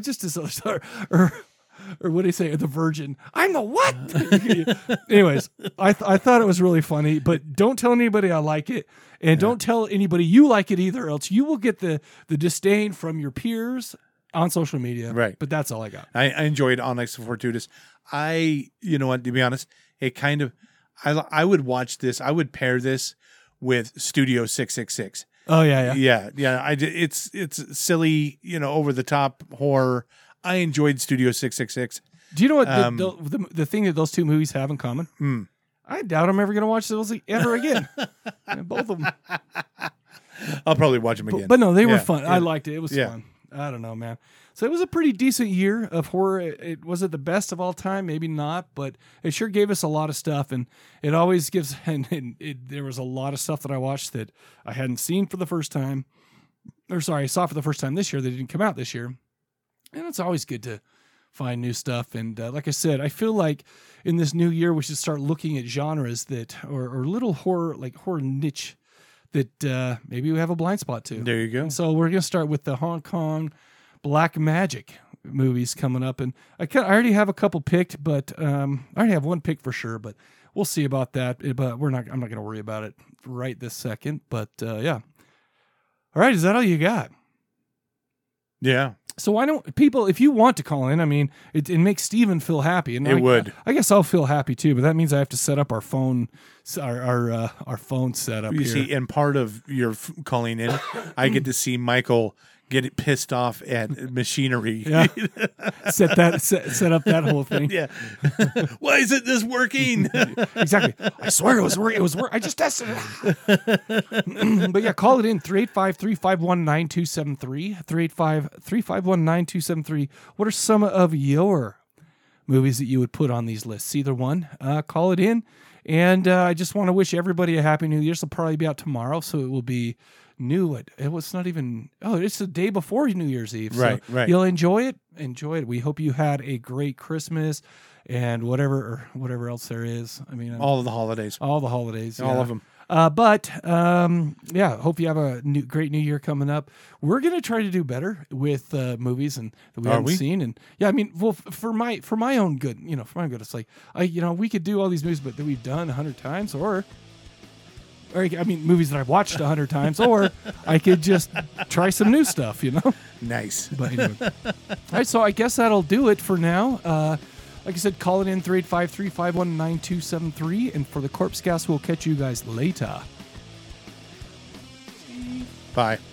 or what do you say? The Virgin. I'm the what? Anyways, I thought it was really funny, but don't tell anybody I like it, and don't tell anybody you like it either, else you will get the disdain from your peers on social media. Right. But that's all I got. I enjoyed Onyx the Fortuitous. You know what? To be honest, it kind of, I would watch this. I would pair this with Studio 666. Oh yeah. Yeah. It's silly, over the top horror. I enjoyed Studio 666. Do you know what the thing that those two movies have in common? I doubt I'm ever going to watch those ever again. Both of them. I'll probably watch them again. But no, they were fun. Yeah. I liked it. It was fun. I don't know, man. So it was a pretty decent year of horror. Was it the best of all time? Maybe not, but it sure gave us a lot of stuff, and it always gives. And there was a lot of stuff that I watched that I hadn't seen for the first time, I saw for the first time this year that didn't come out this year. And it's always good to find new stuff. And like I said, I feel like in this new year, we should start looking at genres that, or little horror niche that maybe we have a blind spot to. There you go. And so we're going to start with the Hong Kong Black Magic movies coming up. And I already have a couple picked, but I already have one picked for sure, but we'll see about that. But I'm not going to worry about it right this second. But yeah. All right. Is that all you got? Yeah. So why don't people, if you want to call in, I mean, it makes Steven feel happy. And it would. I guess I'll feel happy too, but that means I have to set up our phone, our phone setup You see, and part of your calling in, I get to see Michael get pissed off at machinery. Yeah. set up that whole thing. Yeah. Why isn't this working? Exactly. I swear it was working. It was working. I just tested it. But yeah, call it in 385-351-9273. 385-351-9273. What are some of your movies that you would put on these lists? Either one. Call it in. And I just want to wish everybody a happy New Year. This will probably be out tomorrow, so it will be new. It was not even. Oh, it's the day before New Year's Eve. Right. You'll enjoy it. We hope you had a great Christmas and whatever else there is. I mean, all of the holidays. All the holidays. All of them. But hope you have a great new year coming up. We're gonna try to do better with movies and that we haven't seen. And yeah, I mean, well, for my own good, it's like we could do all these movies, but that we've done 100 times, or I mean, movies that I've watched 100 times, or I could just try some new stuff, Nice. But anyway, all right. So I guess that'll do it for now. Like I said, call it in 385-351-9273. And for the Corpse Cast, we'll catch you guys later. Bye.